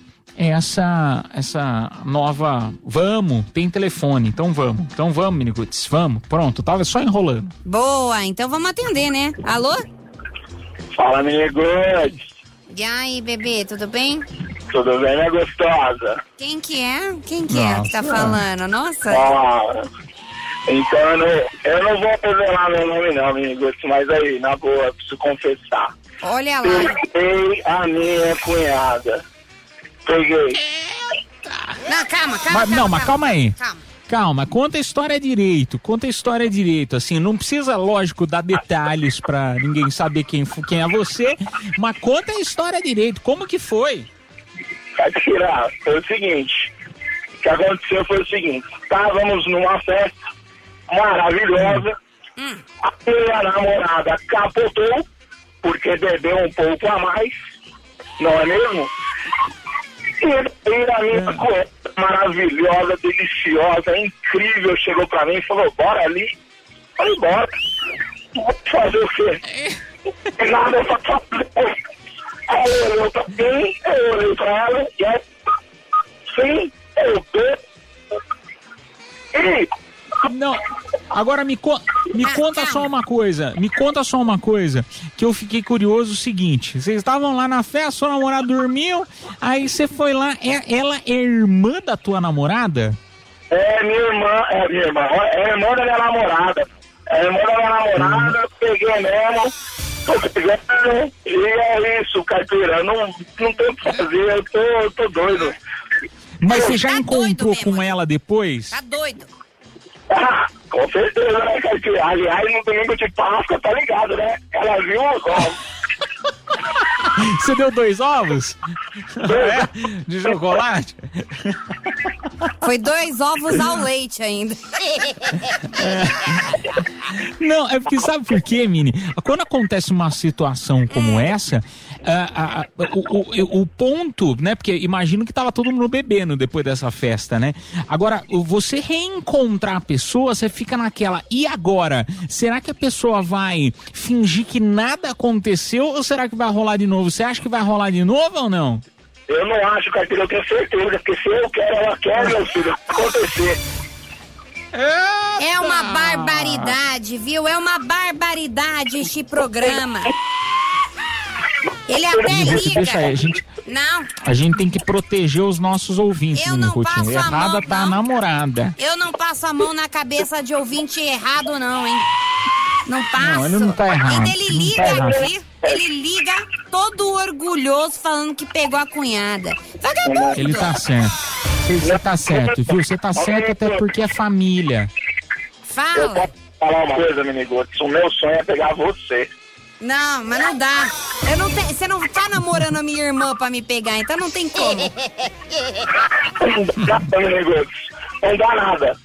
essa essa nova, vamos, tem telefone, então vamos, então vamos, Miniguts, vamos, pronto, tava só enrolando. Boa, então vamos atender, né? Alô? Fala, Miniguts. E aí, bebê, tudo bem? Tudo bem, né, gostosa? Quem que é? Quem que é que tá falando? Nossa. Ah, então eu não, eu não vou revelar meu nome não, Miniguts, mas aí, na boa, eu preciso confessar. Olha lá. Peguei a minha cunhada. Peguei. Não, calma, calma. Mas, calma não, mas calma aí. Calma. calma, conta a história direito, conta a história direito, assim, não precisa, lógico, dar detalhes pra ninguém saber quem, quem é você, mas conta a história direito, como que foi? Caipira, foi o seguinte, o que aconteceu foi o seguinte, estávamos numa festa maravilhosa, hum. a minha namorada capotou, porque bebeu um pouco a mais, não é mesmo? E a minha coisa maravilhosa, deliciosa, incrível, chegou pra mim e falou, bora ali. Falei, bora. Vou fazer o quê? Nada pra fazer. Ela olhou pra mim, eu olhei pra ela, e aí, sim, eu tô. E... Não, agora me, co me conta só uma coisa, me conta só uma coisa, que eu fiquei curioso o seguinte, vocês estavam lá na festa, sua namorada dormiu, aí você foi lá, é, ela é irmã da tua namorada? É minha irmã, é minha irmã, é irmã da minha namorada, é irmã da minha namorada, eu peguei mesmo, tô pegando, e é isso, Caipira, não, não tem o que fazer, eu tô, eu tô doido. Mas você já tá encontrou com ela depois? Tá doido. Ah, com certeza, né, Caipira? Aliás, no domingo de Páscoa, tá ligado, né? Ela viu os ovos. Você deu dois ovos? É? De chocolate? Foi dois ovos ao leite ainda. É. Não, é porque sabe por quê, Mini? Quando acontece uma situação como essa, a, a, o, o, o ponto, né? Porque imagino que tava todo mundo bebendo depois dessa festa, né? Agora, você reencontrar a pessoa, você fica naquela, e agora? Será que a pessoa vai fingir que nada aconteceu ou será que vai rolar de novo? Você acha que vai rolar de novo ou não? Eu não acho, Caipira, eu tenho certeza, porque se eu quero, ela quer, meu filho, vai acontecer. É uma barbaridade, viu? É uma barbaridade este programa. Ele até liga. Deixa aí, a gente, não. A gente tem que proteger os nossos ouvintes, eu não Coutinho. passo a Errada mão, tá não. a namorada. Eu não passo a mão na cabeça de ouvinte errado, não, hein? Não passo. Não, ele não tá errado. E ele liga tá aqui, ele liga todo orgulhoso falando que pegou a cunhada. Vagabundo. Ele tá certo. Você tá certo, viu? Você tá certo até porque é família. Fala. Eu posso falar uma coisa, Miniguts? O meu sonho é pegar você. Não, mas não dá. Eu não tenho, você não tá namorando a minha irmã pra me pegar, então não tem como. Não dá, Miniguts. Não dá nada.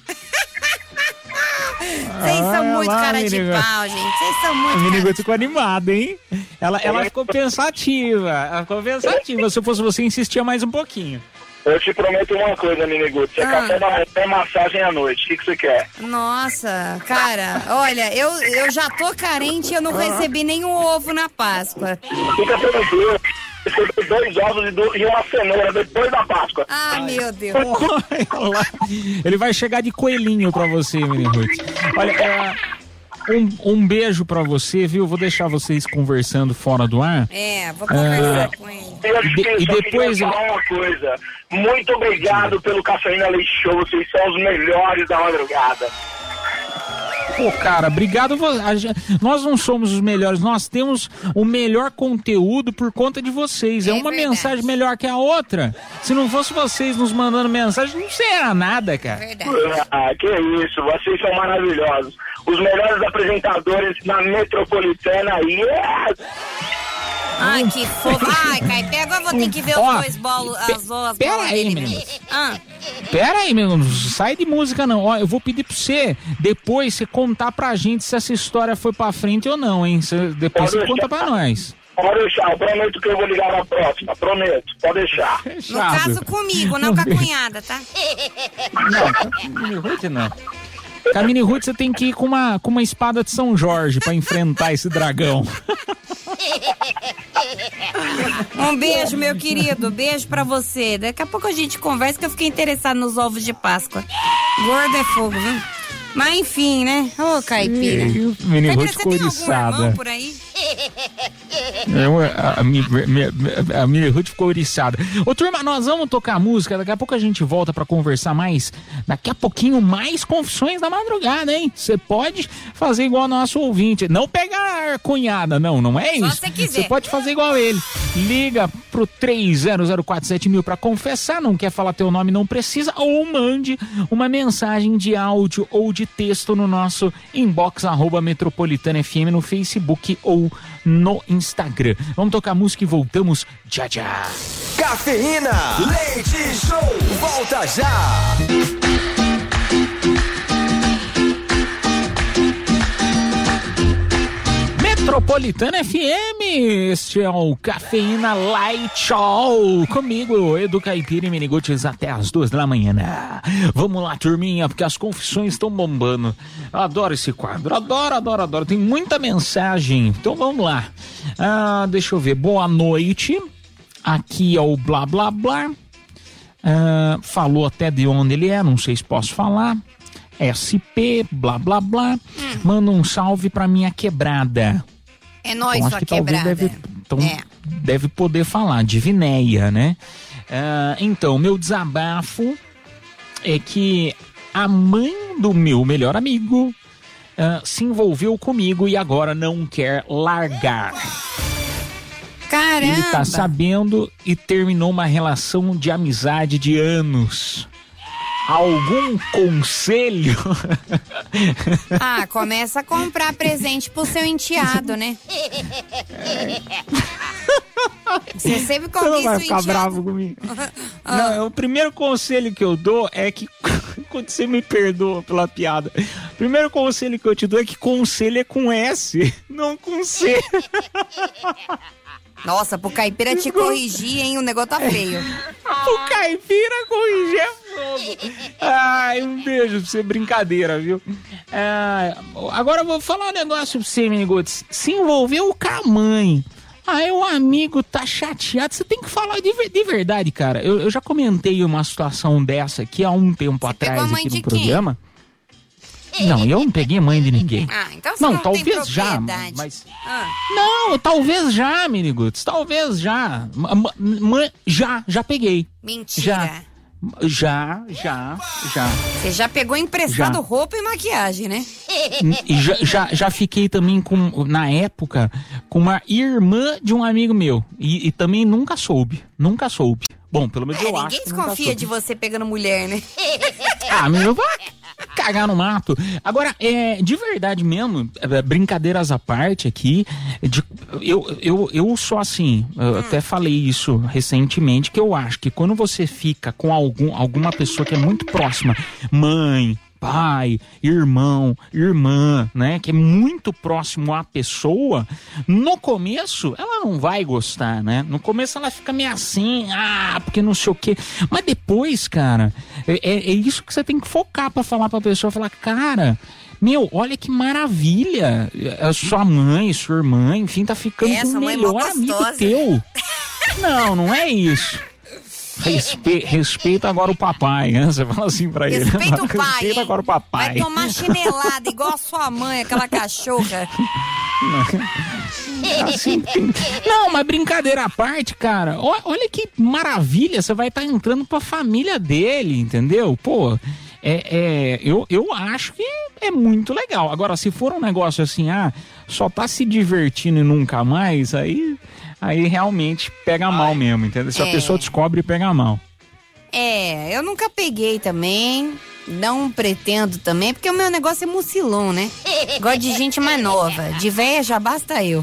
Vocês são Ah, muito lá, cara de Miniguts. pau, gente. Vocês são muito A Miniguts cara... ficou animada, hein? Ela, ela ficou pensativa. Ela ficou pensativa. Se eu fosse você, insistia mais um pouquinho. Eu te prometo uma coisa, Miniguts. Você Ah. café da manhã e massagem à noite. O que, que você quer? Nossa, cara, olha, eu, eu já tô carente e eu não recebi nenhum ovo na Páscoa. Fica tranquilo. Recebi dois ovos e, do, e uma cenoura depois da Páscoa. Ah, meu Deus. Olha lá. Ele vai chegar de coelhinho pra você, Miniguts. Olha, é, um, um beijo pra você, viu? Vou deixar vocês conversando fora do ar. É, vou conversar Ah, com ele. Eu E de- só e queria depois- falar uma coisa. Muito obrigado pelo Cafeína Leite Show. Vocês são os melhores da madrugada. Pô, cara, obrigado. vo- a gen- Nós não somos os melhores, nós temos o melhor conteúdo por conta de vocês. É, É uma verdade. mensagem melhor que a outra. Se não fosse vocês nos mandando mensagem, não seria nada, cara. Verdade. Ah, que isso. Vocês são maravilhosos. Os melhores apresentadores na metropolitana. Yes! Ai, que fofo. Ai, Caipé, agora eu vou ter que ver Ó, os dois bolos, pe- as duas pera bolas aí, dele. menino. Ah, Pera aí, meu, não sai de música não. Ó, eu vou pedir pra você, depois você contar pra gente se essa história foi pra frente ou não, hein? Cê- depois você Pode conta deixar. pra nós. Pode deixar. Eu prometo que eu vou ligar na próxima. Prometo. Pode deixar. no Fechado. caso comigo, não com a cunhada, tá? Não, Camini Ruth não. Camini Ruth, você tem que ir com uma, com uma espada de São Jorge pra enfrentar esse dragão. Um beijo, meu querido. Beijo pra você. Daqui a pouco a gente conversa que eu fiquei interessado nos ovos de Páscoa. Gordo é fogo, viu? Mas enfim, né? Ô, Caipira. Mini Caipira, Ruth você tem algum irmão couriçada. por aí? Eu, a, a, minha, minha, a minha Ruth ficou oriçada. Ô, turma, nós vamos tocar música. Daqui a pouco a gente volta pra conversar mais. Daqui a pouquinho, mais confissões da madrugada, hein? Você pode fazer igual ao nosso ouvinte. Não pegar a cunhada, não, não é isso? Você pode fazer igual ele. Liga pro três zero zero quatro sete mil pra confessar. Não quer falar teu nome, não precisa. Ou mande uma mensagem de áudio ou de texto no nosso inbox, arroba Metropolitana F M no Facebook ou no Instagram. Vamos tocar música e voltamos já já. Cafeína, leite show, volta já. Metropolitana F M, este é o Cafeína Light Show, comigo, Edu Caipira e Meniguts até as duas da manhã. Vamos lá, turminha, porque as confissões estão bombando. Eu adoro esse quadro, adoro, adoro, adoro, tem muita mensagem, então vamos lá. Ah, deixa eu ver, boa noite, aqui é o blá blá blá, ah, falou até de onde ele é, não sei se posso falar. S P, blá blá blá, hum. Manda um salve pra minha quebrada. É nóis, então, sua quebrada. Deve, então, é. deve poder falar, de Vinéia, né? Uh, então, meu desabafo é que a mãe do meu melhor amigo uh, se envolveu comigo e agora não quer largar. Caramba! Ele tá sabendo e terminou uma relação de amizade de anos. Algum conselho? Ah, começa a comprar presente pro seu enteado, né? Você sempre conquista o enteado. Você não vai ficar bravo comigo. Ah. Não, o primeiro conselho que eu dou é que, quando você me perdoa pela piada, o primeiro conselho que eu te dou é que conselho é com S, não com C. Nossa, pro Caipira te corrigir, hein? O negócio tá feio. Pro Caipira corrigir é fogo. Ai, um beijo pra você, brincadeira, viu? Ah, agora eu vou falar um negócio pra você, Meniguts. Se envolveu com a mãe. Aí o amigo tá chateado. Você tem que falar de, de verdade, cara. Eu, eu já comentei uma situação dessa aqui há um tempo você atrás aqui no programa. Não, eu não peguei mãe de ninguém. Ah, então você não, não talvez tem já, mas ah. Não, talvez já, Miniguts, talvez já. M- m- já, já peguei. Mentira. Já. Já, já, já. Você já pegou emprestado já. Roupa e maquiagem, né? Já, já, já fiquei também com, na época, com uma irmã de um amigo meu. E, e também nunca soube, nunca soube. Bom, pelo menos é, eu acho. Ninguém desconfia de você pegando mulher, né? Ah, meu, vai cagar no mato. Agora, é, de verdade mesmo, brincadeiras à parte aqui, de, eu, eu, eu sou assim, eu hum. até falei isso recentemente, que eu acho que quando você fica com algum, alguma pessoa que é muito próxima, mãe, pai, irmão, irmã, né, que é muito próximo à pessoa, no começo ela não vai gostar, né? No começo ela fica meio assim, ah, porque não sei o quê. Mas depois, cara, é, é isso que você tem que focar pra falar pra pessoa, falar, cara, meu, olha que maravilha, a sua mãe, sua irmã, enfim, tá ficando Essa com o melhor amigo teu. Não, não é isso. Respe... Respeita agora o papai, né? Você fala assim pra ele. Respeita o pai, Respeita hein? agora o papai. Vai tomar chinelada igual a sua mãe, aquela cachorra. Assim, tem... Não, mas brincadeira à parte, cara. Olha que maravilha, você vai estar tá entrando pra família dele, entendeu? Pô, é, é, eu, eu acho que é muito legal. Agora, se for um negócio assim, ah, só tá se divertindo e nunca mais, aí... Aí realmente pega mal mesmo, entendeu? Se é. a pessoa descobre, pega mal. É, eu nunca peguei também, não pretendo também, porque o meu negócio é mucilão, né? Gosto de gente mais nova, de véia já basta eu.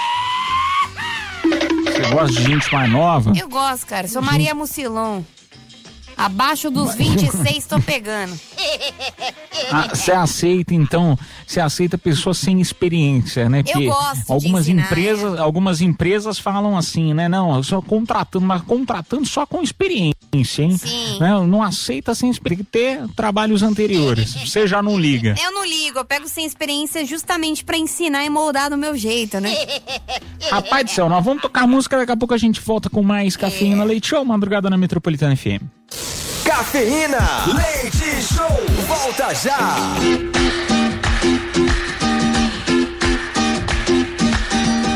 Você gosta de gente mais nova? Eu gosto, cara, sou Maria Mucilão. Abaixo dos vinte e seis tô pegando. Você ah, aceita, então, você aceita pessoas sem experiência, né? Porque eu gosto algumas de ensinar, empresas, é. algumas empresas falam assim, né? Não, só contratando, mas contratando só com experiência, hein? Sim. Né? Não aceita sem experiência, ter trabalhos anteriores. Você já não liga. Eu não ligo, eu pego sem experiência justamente pra ensinar e moldar do meu jeito, né? Rapaz do céu, nós vamos tocar música, daqui a pouco a gente volta com mais Cafeína é. Leite Show, madrugada na Metropolitana F M. Cafeína, leite show, volta já!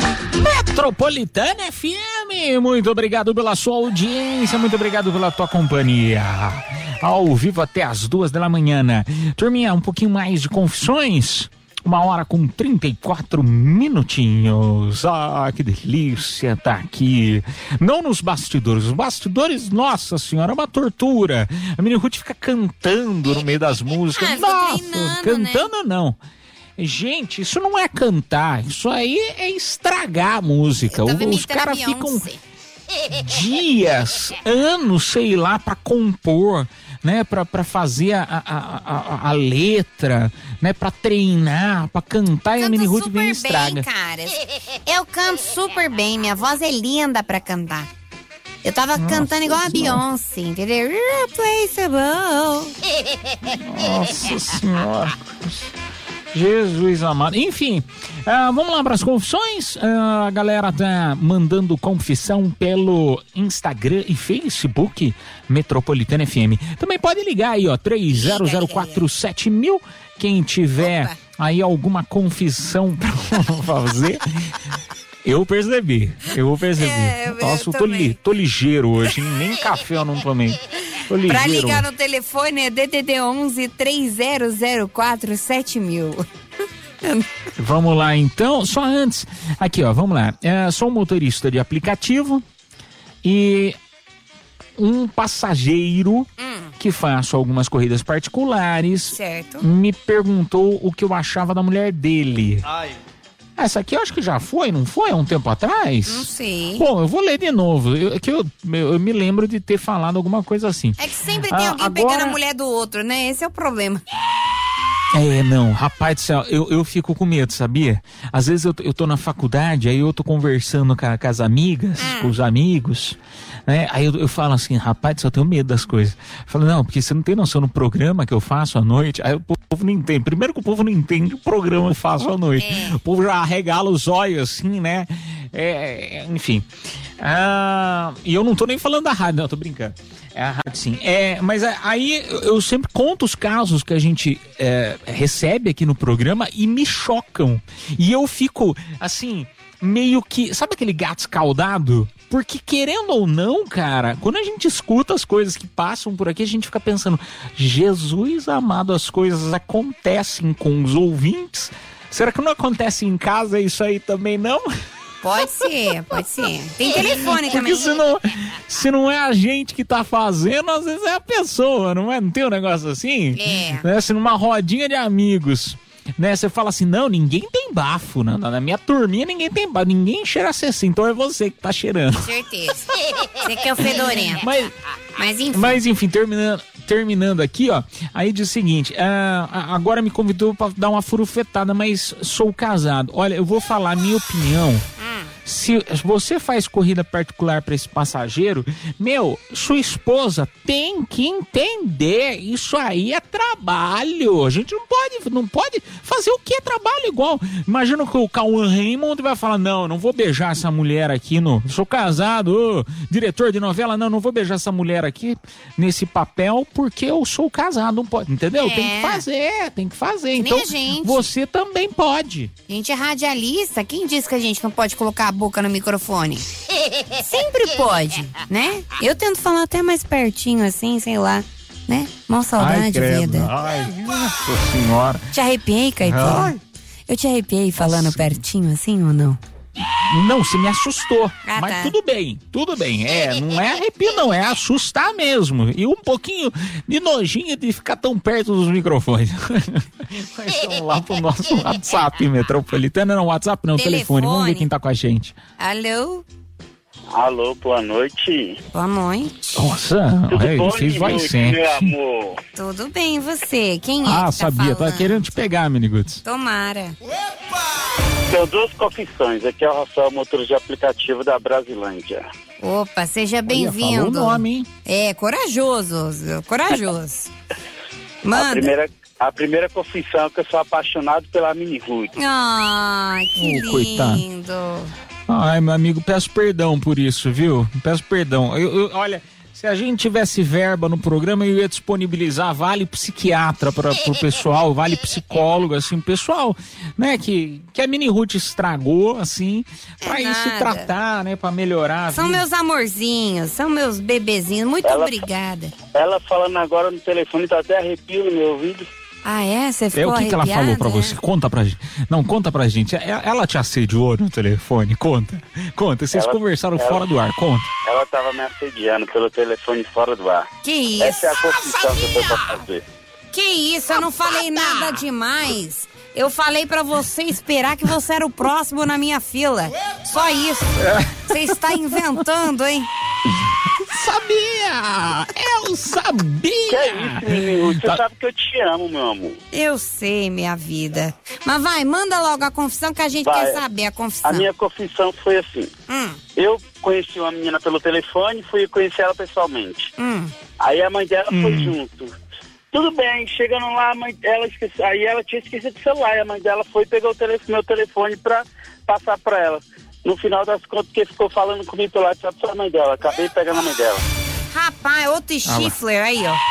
Metropolitana F M, muito obrigado pela sua audiência, muito obrigado pela tua companhia. Ao vivo até as duas da manhã. Turminha, um pouquinho mais de confissões. Uma hora com trinta e quatro minutinhos. Ah, que delícia tá aqui. Não nos bastidores. Os bastidores, nossa senhora, é uma tortura. A Mini Ruth fica cantando no meio das músicas. Ah, nossa, cantando né? Não. Gente, isso não é cantar. Isso aí é estragar a música. Os caras ficam dias, anos, sei lá, pra compor, né, pra, pra fazer a, a, a, a letra, né, pra treinar, pra cantar, e a Mini Ruth vem e estraga. Cara. Eu canto super bem, minha voz é linda pra cantar. Eu tava Nossa, cantando igual a Beyoncé, entendeu? Irreplaceable. Nossa senhora. Jesus amado. Enfim, uh, vamos lá para as confissões. Uh, a galera tá mandando confissão pelo Instagram e Facebook Metropolitana F M. Também pode ligar aí, ó, três zero zero quatro sete mil. Quem tiver Opa. aí alguma confissão pra fazer. Eu percebi, eu percebi. É, Nossa, eu tô, li, tô ligeiro hoje, nem café eu não tomei. Pra ligar no telefone é D D D onze três zero zero quatro sete mil. Vamos lá então, só antes, aqui ó, vamos lá. É, sou um motorista de aplicativo e um passageiro hum. que faço algumas corridas particulares certo. me perguntou o que eu achava da mulher dele. Ai. Essa aqui eu acho que já foi, não foi? Há um tempo atrás? Não sei. Bom, eu vou ler de novo. Eu, que eu, eu, eu me lembro de ter falado alguma coisa assim. É que sempre tem ah, alguém agora... pegando a mulher do outro, né? Esse é o problema. É, não, rapaz do céu, eu, eu fico com medo, sabia? Às vezes eu, eu tô na faculdade, aí eu tô conversando com, com as amigas, hum. com os amigos, né? Aí eu, eu falo assim, rapaz do céu, eu tenho medo das coisas. Eu falo, não, porque você não tem noção no programa que eu faço à noite. Aí o povo não entende. Primeiro que o povo não entende o programa que eu faço à noite. É. O povo já arregala os olhos assim, né? É, enfim. Ah, e eu não tô nem falando da rádio, não, eu tô brincando. É a rádio sim. É, mas aí eu sempre conto os casos que a gente é, recebe aqui no programa e me chocam. E eu fico, assim, meio que... Sabe aquele gato escaldado? Porque querendo ou não, cara, quando a gente escuta as coisas que passam por aqui, a gente fica pensando, Jesus amado, as coisas acontecem com os ouvintes. Será que não acontece em casa isso aí também, não? Pode ser, pode ser. Tem telefone também. Porque se não, se não é a gente que tá fazendo, às vezes é a pessoa, não é? Não tem um negócio assim? É. Né? Se numa rodinha de amigos, né? Você fala assim, não, ninguém tem bafo, né? Na minha turminha ninguém tem bafo, ninguém cheira assim, então é você que tá cheirando. Com certeza. Você que é o fedorento. Mas, mas enfim. Mas enfim, terminando... Terminando aqui, ó, aí diz o seguinte, uh, agora me convidou pra dar uma furufetada, mas sou casado. Olha, eu vou falar a minha opinião. Hum. Se você faz corrida particular para esse passageiro, meu, sua esposa tem que entender, isso aí é trabalho. A gente não pode, não pode fazer o que é trabalho igual. Imagina que o Cauã Raymond vai falar, não, eu não vou beijar essa mulher aqui no... Sou casado, ô, diretor de novela, não, não vou beijar essa mulher aqui nesse papel porque eu sou casado, não pode, entendeu? É. Tem que fazer, tem que fazer. Que então, gente. Você também pode. A gente é radialista, quem disse que a gente não pode colocar a boca no microfone? Sempre pode, né? Eu tento falar até mais pertinho assim, sei lá, né? Mó saudade, Ai, vida. Ai, nossa senhora. Te arrepiei, Caipira? Eu te arrepiei falando nossa. pertinho assim ou não? Não, você me assustou, ah, mas tá. tudo bem, tudo bem, é, não é arrepio não, é assustar mesmo, e um pouquinho de nojinho de ficar tão perto dos microfones. Mas vamos lá pro nosso WhatsApp, Metropolitana, não, WhatsApp não, telefone. telefone, vamos ver quem tá com a gente. Alô? Alô, boa noite. Boa noite. Nossa, Tudo é, bom, fez vai ser. Meu amor? Tudo bem, e você? Quem é Ah, que sabia, tá tava querendo te pegar, Miniguts. Tomara. Tenho duas confissões. Aqui é o Rafael, motorista de aplicativo da Brasilândia. Opa, seja bem-vindo. Falou o nome, hein? É, corajoso, corajoso. Manda. A primeira, a primeira confissão é que eu sou apaixonado pela Mini Ruth. Ai, que oh, lindo. Ai, meu amigo, peço perdão por isso, viu? Peço perdão. Eu, eu, olha, Se a gente tivesse verba no programa, eu ia disponibilizar vale psiquiatra para o pessoal, vale psicólogo, assim, pessoal, né, que, que a Mini Ruth estragou, assim, para É ir se nada. tratar, né, para melhorar a São vida. meus amorzinhos, são meus bebezinhos. Muito Ela- obrigada. Ela falando agora no telefone, tá até arrepio no meu ouvido. Ah, é? Você É, ficou o que, que ela arrepiada, falou pra é? você? Conta pra gente. Não, conta pra gente. E- Ela te assediou no telefone? Conta. Conta. Vocês Ela- conversaram ela- fora do ar. Conta. Ela tava me assediando pelo telefone fora do ar. Que isso? Essa é a confissão que eu tô pra fazer. Que isso? Eu não falei nada demais. Eu falei pra você esperar que você era o próximo na minha fila. Só isso. Você está inventando, hein? Sabia! Eu sabia! Que é isso, menino? Você Tá- sabe que eu te amo, meu amor. Eu sei, minha vida. Mas vai, manda logo a confissão que a gente Vai. quer saber a confissão. A minha confissão foi assim. Hum, Eu conheci uma menina pelo telefone e fui conhecer ela pessoalmente. hum. Aí a mãe dela foi junto. Tudo bem, chegando lá, a mãe dela esqueceu, aí ela tinha esquecido o celular, e a mãe dela foi e pegou o telefone, meu telefone pra passar pra ela. No final das contas, que ficou falando comigo pelo WhatsApp foi a mãe dela, acabei pegando a mãe dela. Rapaz, outro chifler aí, ó.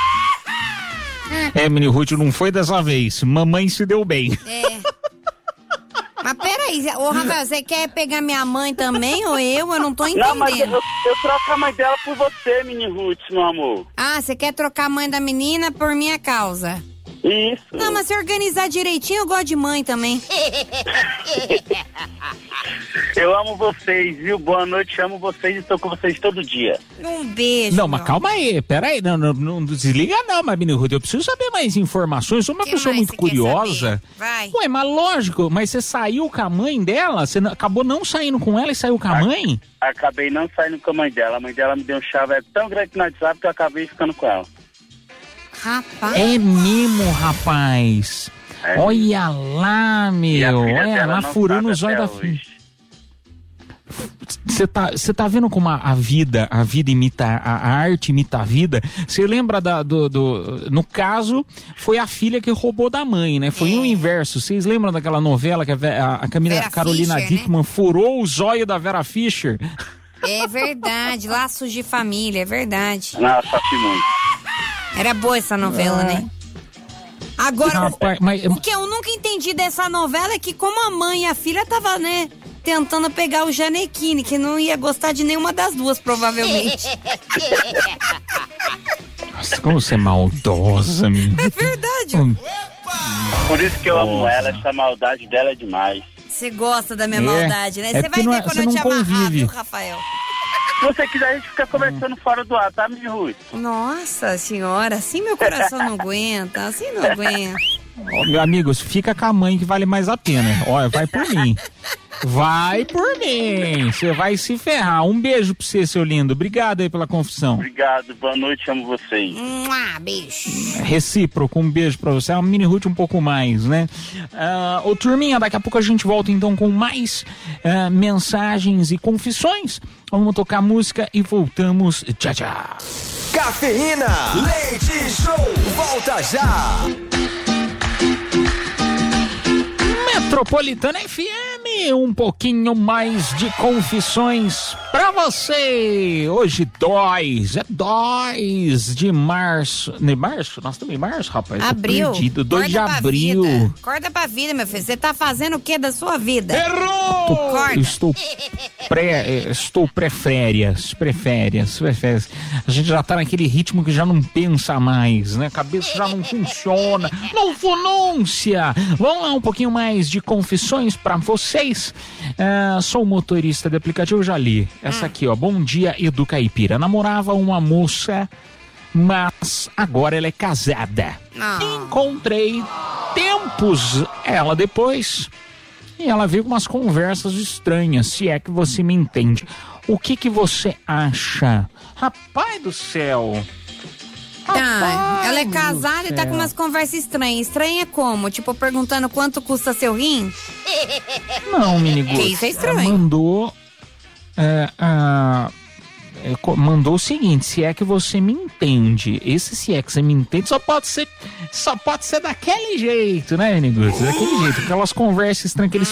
É, Mini Ruth, não foi dessa vez. Mamãe se deu bem. É. Mas peraí, ô Rafael, você quer pegar minha mãe também ou eu? Eu não tô entendendo. Não, mas eu, eu troco a mãe dela por você, mini Ruth, meu amor. Ah, você quer trocar a mãe da menina por minha causa? Isso. Não, mas se organizar direitinho, eu gosto de mãe também. Eu amo vocês, viu? Boa noite, amo vocês e tô com vocês todo dia. Um beijo. Não, mas meu. calma aí, peraí, não, não, não desliga não, mas Mini Ruth, eu preciso saber mais informações, sou uma Que pessoa mais muito você quer curiosa. saber? Vai. Ué, mas lógico, mas você saiu com a mãe dela? Você não- acabou não saindo com ela e saiu com a mãe? Acabei não saindo com a mãe dela. A mãe dela me deu um chave tão grande no WhatsApp que eu acabei ficando com ela. Rapaz. É mesmo, rapaz. É. Olha lá, E a meu, filha olha dela lá não furando sabe os olhos da até filha. hoje. Você tá, você tá vendo como a, a vida, a vida imita, a, a arte imita a vida? Você lembra da, do, do... No caso, foi a filha que roubou da mãe, né? Foi É. o inverso. Vocês lembram daquela novela que a, Ve- a, a Camila, Vera Carolina Fischer, né? Dickman furou o zóio da Vera Fischer? É verdade, laços de família, é verdade. Nossa, acho muito. Era boa essa novela, né? Agora, o- Rapaz, mas- o que eu nunca entendi dessa novela é que como a mãe e a filha tava, né, tentando pegar o Janequine, que não ia gostar de nenhuma das duas, provavelmente. Nossa, como você é maldosa, menina. É verdade. Hum. Por isso que eu amo Nossa. ela, essa maldade dela é demais. Você gosta da minha É, maldade, né? é Você porque vai não ver é- quando você eu não te amarrar, convive. viu, Rafael? Se você quiser, a gente fica conversando fora do ar, tá, mini Ruth? Nossa senhora, assim meu coração não aguenta, assim não aguenta. Ó, meu amigo, fica com a mãe que vale mais a pena. Olha, vai por mim. Vai por mim. Você vai se ferrar. Um beijo pra você, seu lindo. Obrigado aí pela confissão. Obrigado, boa noite, amo vocês. Mua, beijo. Recíproco, um beijo pra você. É uma mini Ruth um pouco mais, né? Ah, ô, turminha, daqui a pouco a gente volta então com mais ah, mensagens e confissões. Vamos tocar música e voltamos. Tchau, tchau. Cafeína, leite show, volta já. Metropolitana F M, um pouquinho mais de confissões pra você. Hoje, dois, é dois de março. De março? Nós estamos em março, rapaz? Tô Abril. perdido. dois de Acorda pra abril. vida. Acorda pra vida, meu filho. Você tá fazendo o que da sua vida? Tô- Acorda. eu estou pré, eh, estou pré-férias, pré-férias, pré-férias. A gente já tá naquele ritmo que já não pensa mais, né? A cabeça já não funciona. Não funúncia! Vamos lá, um pouquinho mais de confissões pra vocês. Ah, sou motorista de aplicativo, já li. Essa aqui, ó. Bom dia, Edu Caipira. Namorava uma moça, mas agora ela é casada. Ah. Encontrei tempos ela depois e ela veio com umas conversas estranhas, se é que você me entende. O que que você acha? Rapaz do céu! Tá, Rapaz ela é do casada e tá céu. com umas conversas estranhas. Estranha como? Tipo, perguntando quanto custa seu rim? Não, menino. Que isso é estranho. Mandou. é, ah, é, co- mandou o seguinte: se é que você me entende. Esse se é que você me entende só pode ser. Só pode ser daquele jeito, né, menino? Daquele jeito. Aquelas conversas estranhas, aqueles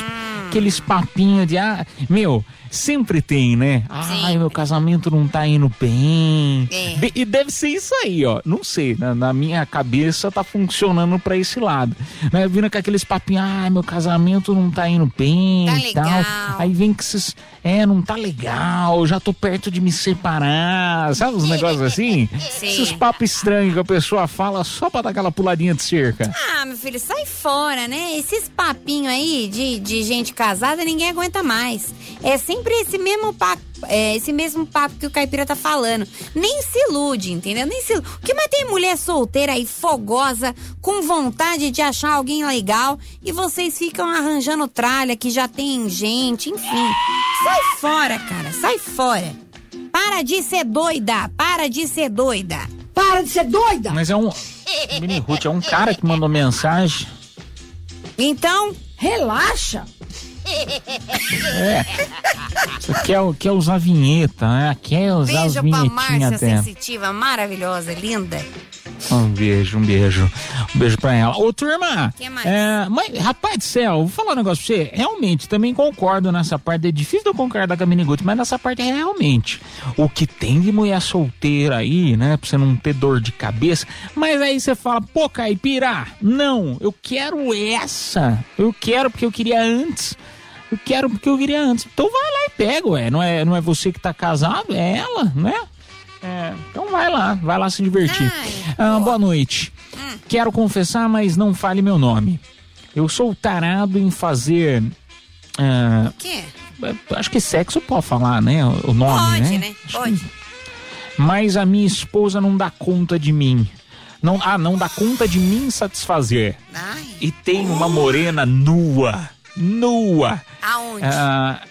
aqueles papinhos de, ah, meu, sempre tem, né? Ai, meu casamento não tá indo bem. É. De- e deve ser isso aí, ó. Não sei, na, na minha cabeça tá funcionando pra esse lado. Né? Vindo com aqueles papinhos, ai, meu casamento não tá indo bem Tá e tal. legal. Aí vem que esses, é, não tá legal, já tô perto de me separar. Sabe os negócios assim? Sim. Esses papos estranhos que a pessoa fala só pra dar aquela puladinha de cerca. Ah, meu filho, sai fora, né? Esses papinhos aí de, de gente casada, ninguém aguenta mais. É sempre esse mesmo papo, é, esse mesmo papo que o Caipira tá falando. Nem se ilude, entendeu? Nem se ilude. O que mais tem mulher solteira aí, fogosa, com vontade de achar alguém legal, e vocês ficam arranjando tralha que já tem gente, enfim. Sai fora, cara, sai fora. Para de ser doida, para de ser doida. Para de ser doida! Mas é um. Mini Ruth, é um cara que mandou mensagem. Então, relaxa. É. Você quer, quer usar vinheta, né? Quer usar as beijo pra vinhetinhas Márcia até. Sensitiva, maravilhosa, linda. Um beijo, um beijo. Um beijo pra ela. Ô, turma. Que mais? É, mas, rapaz do céu, vou falar um negócio pra você. Realmente, também concordo nessa parte. É difícil de eu concordar com a Miniguti, mas nessa parte é realmente. O que tem de mulher solteira aí, né? Pra você não ter dor de cabeça. Mas aí você fala, pô, Caipira, não, eu quero essa. Eu quero porque eu queria antes. Eu quero porque eu queria antes. Então vai lá e pega, ué. Não é, não é você que tá casado, é ela, né? É, então vai lá, vai lá se divertir. Ai, ah, boa noite. Hum. Quero confessar, mas não fale meu nome. Eu sou tarado em fazer. Ah, O quê? acho que sexo pode falar, né? O nome, Pode, né? né? Pode. Mas a minha esposa não dá conta de mim. Não, ah, não dá conta de me satisfazer. Ai, E tem uma morena nua. Nua. aonde? Ah,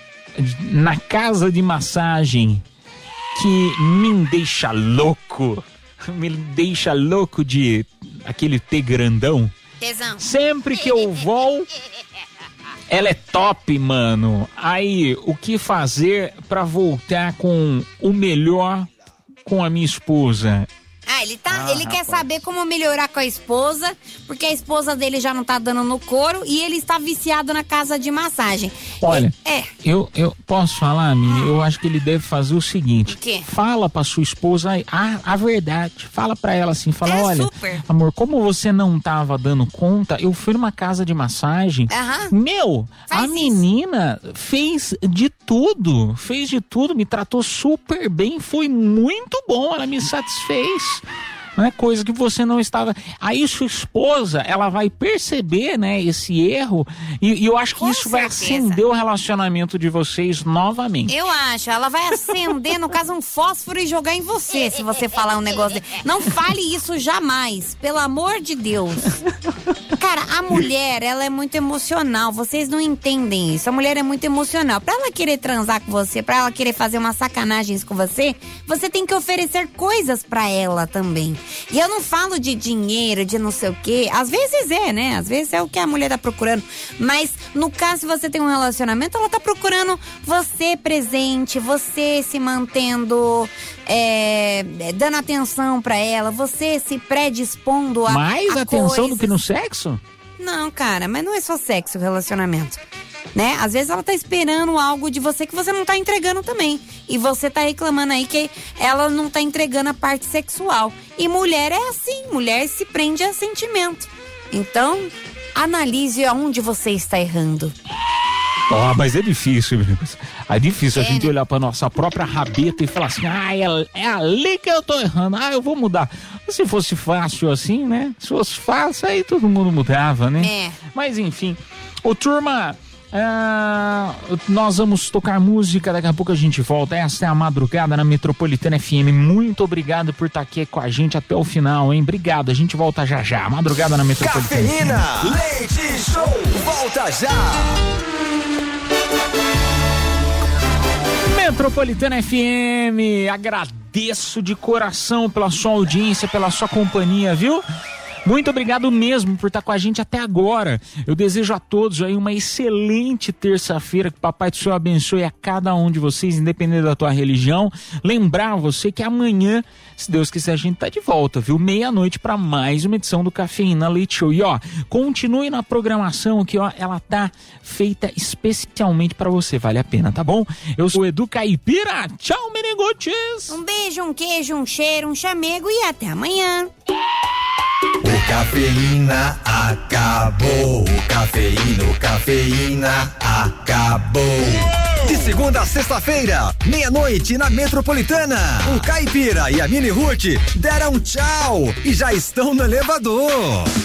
na casa de massagem que me deixa louco, me deixa louco de aquele T grandão. Tesão. Sempre que eu vou, ela é top, mano. Aí, o que fazer pra voltar com o melhor com a minha esposa? Ah, ele tá, Ah, ele quer rapaz. saber como melhorar com a esposa, porque a esposa dele já não tá dando no couro e ele está viciado na casa de massagem. Olha, É, eu, eu posso falar, Mini? Eu acho que ele deve fazer o seguinte. O quê? Fala pra sua esposa a, a verdade. Fala pra ela assim, fala, É, olha, super. amor, como você não tava dando conta, eu fui numa casa de massagem. Aham. Meu, Faz a isso. menina fez de tudo, fez de tudo, me tratou super bem, foi muito bom, ela me satisfez. Não é coisa que você não estava. Aí sua esposa, ela vai perceber, né, esse erro, e, e eu acho que Com isso vai certeza. acender o relacionamento de vocês novamente. eu acho. Ela vai acender, no caso, um fósforo e jogar em você, se você falar um negócio dele. Não fale isso jamais, pelo amor de Deus. Cara, a mulher, ela é muito emocional. Vocês não entendem isso. A mulher é muito emocional. Pra ela querer transar com você, pra ela querer fazer umas sacanagens com você, você tem que oferecer coisas pra ela também. E eu não falo de dinheiro, de não sei o quê. Às vezes é, né? Às vezes é o que a mulher tá procurando. Mas no caso, se você tem um relacionamento, ela tá procurando você presente, você se mantendo, é, dando atenção pra ela, você se predispondo a Mais a atenção do coisas. que no sexo? Não, cara, mas não é só sexo o relacionamento, né? Às vezes ela tá esperando algo de você que você não tá entregando também. E você tá reclamando aí que ela não tá entregando a parte sexual. E mulher é assim, mulher se prende a sentimento. Então, analise aonde você está errando. Ó, mas é difícil, amigos. É difícil É, a gente né? olhar pra nossa própria rabeta e falar assim, ah, é, é ali que eu tô errando, ah, eu vou mudar. Se fosse fácil assim, né? Se fosse fácil, aí todo mundo mudava, né? É. Mas enfim. Ô, turma, ah, nós vamos tocar música, daqui a pouco a gente volta. Essa é a Madrugada na Metropolitana F M. Muito obrigado por estar aqui com a gente até o final, hein? Obrigado, a gente volta já já. Madrugada na Metropolitana F M. Cafeína, leite show, volta já. Metropolitana F M, agradeço de coração pela sua audiência, pela sua companhia, viu? Muito obrigado mesmo por estar com a gente até agora. Eu desejo a todos aí uma excelente terça-feira, que o Papai do Céu abençoe a cada um de vocês, independente da tua religião. Lembrar você que amanhã, se Deus quiser, a gente tá de volta, viu? Meia-noite para mais uma edição do Cafeína Leite Show. E ó, continue na programação que ó, ela tá feita especialmente para você, vale a pena, tá bom? Eu sou o Edu Caipira, tchau, menegutes! Um beijo, um queijo, um cheiro, um chamego e até amanhã. O Cafeína acabou. O Cafeína, o Cafeína acabou. De segunda a sexta-feira, meia-noite na Metropolitana. O Caipira e a Mini Ruth deram tchau e já estão no elevador.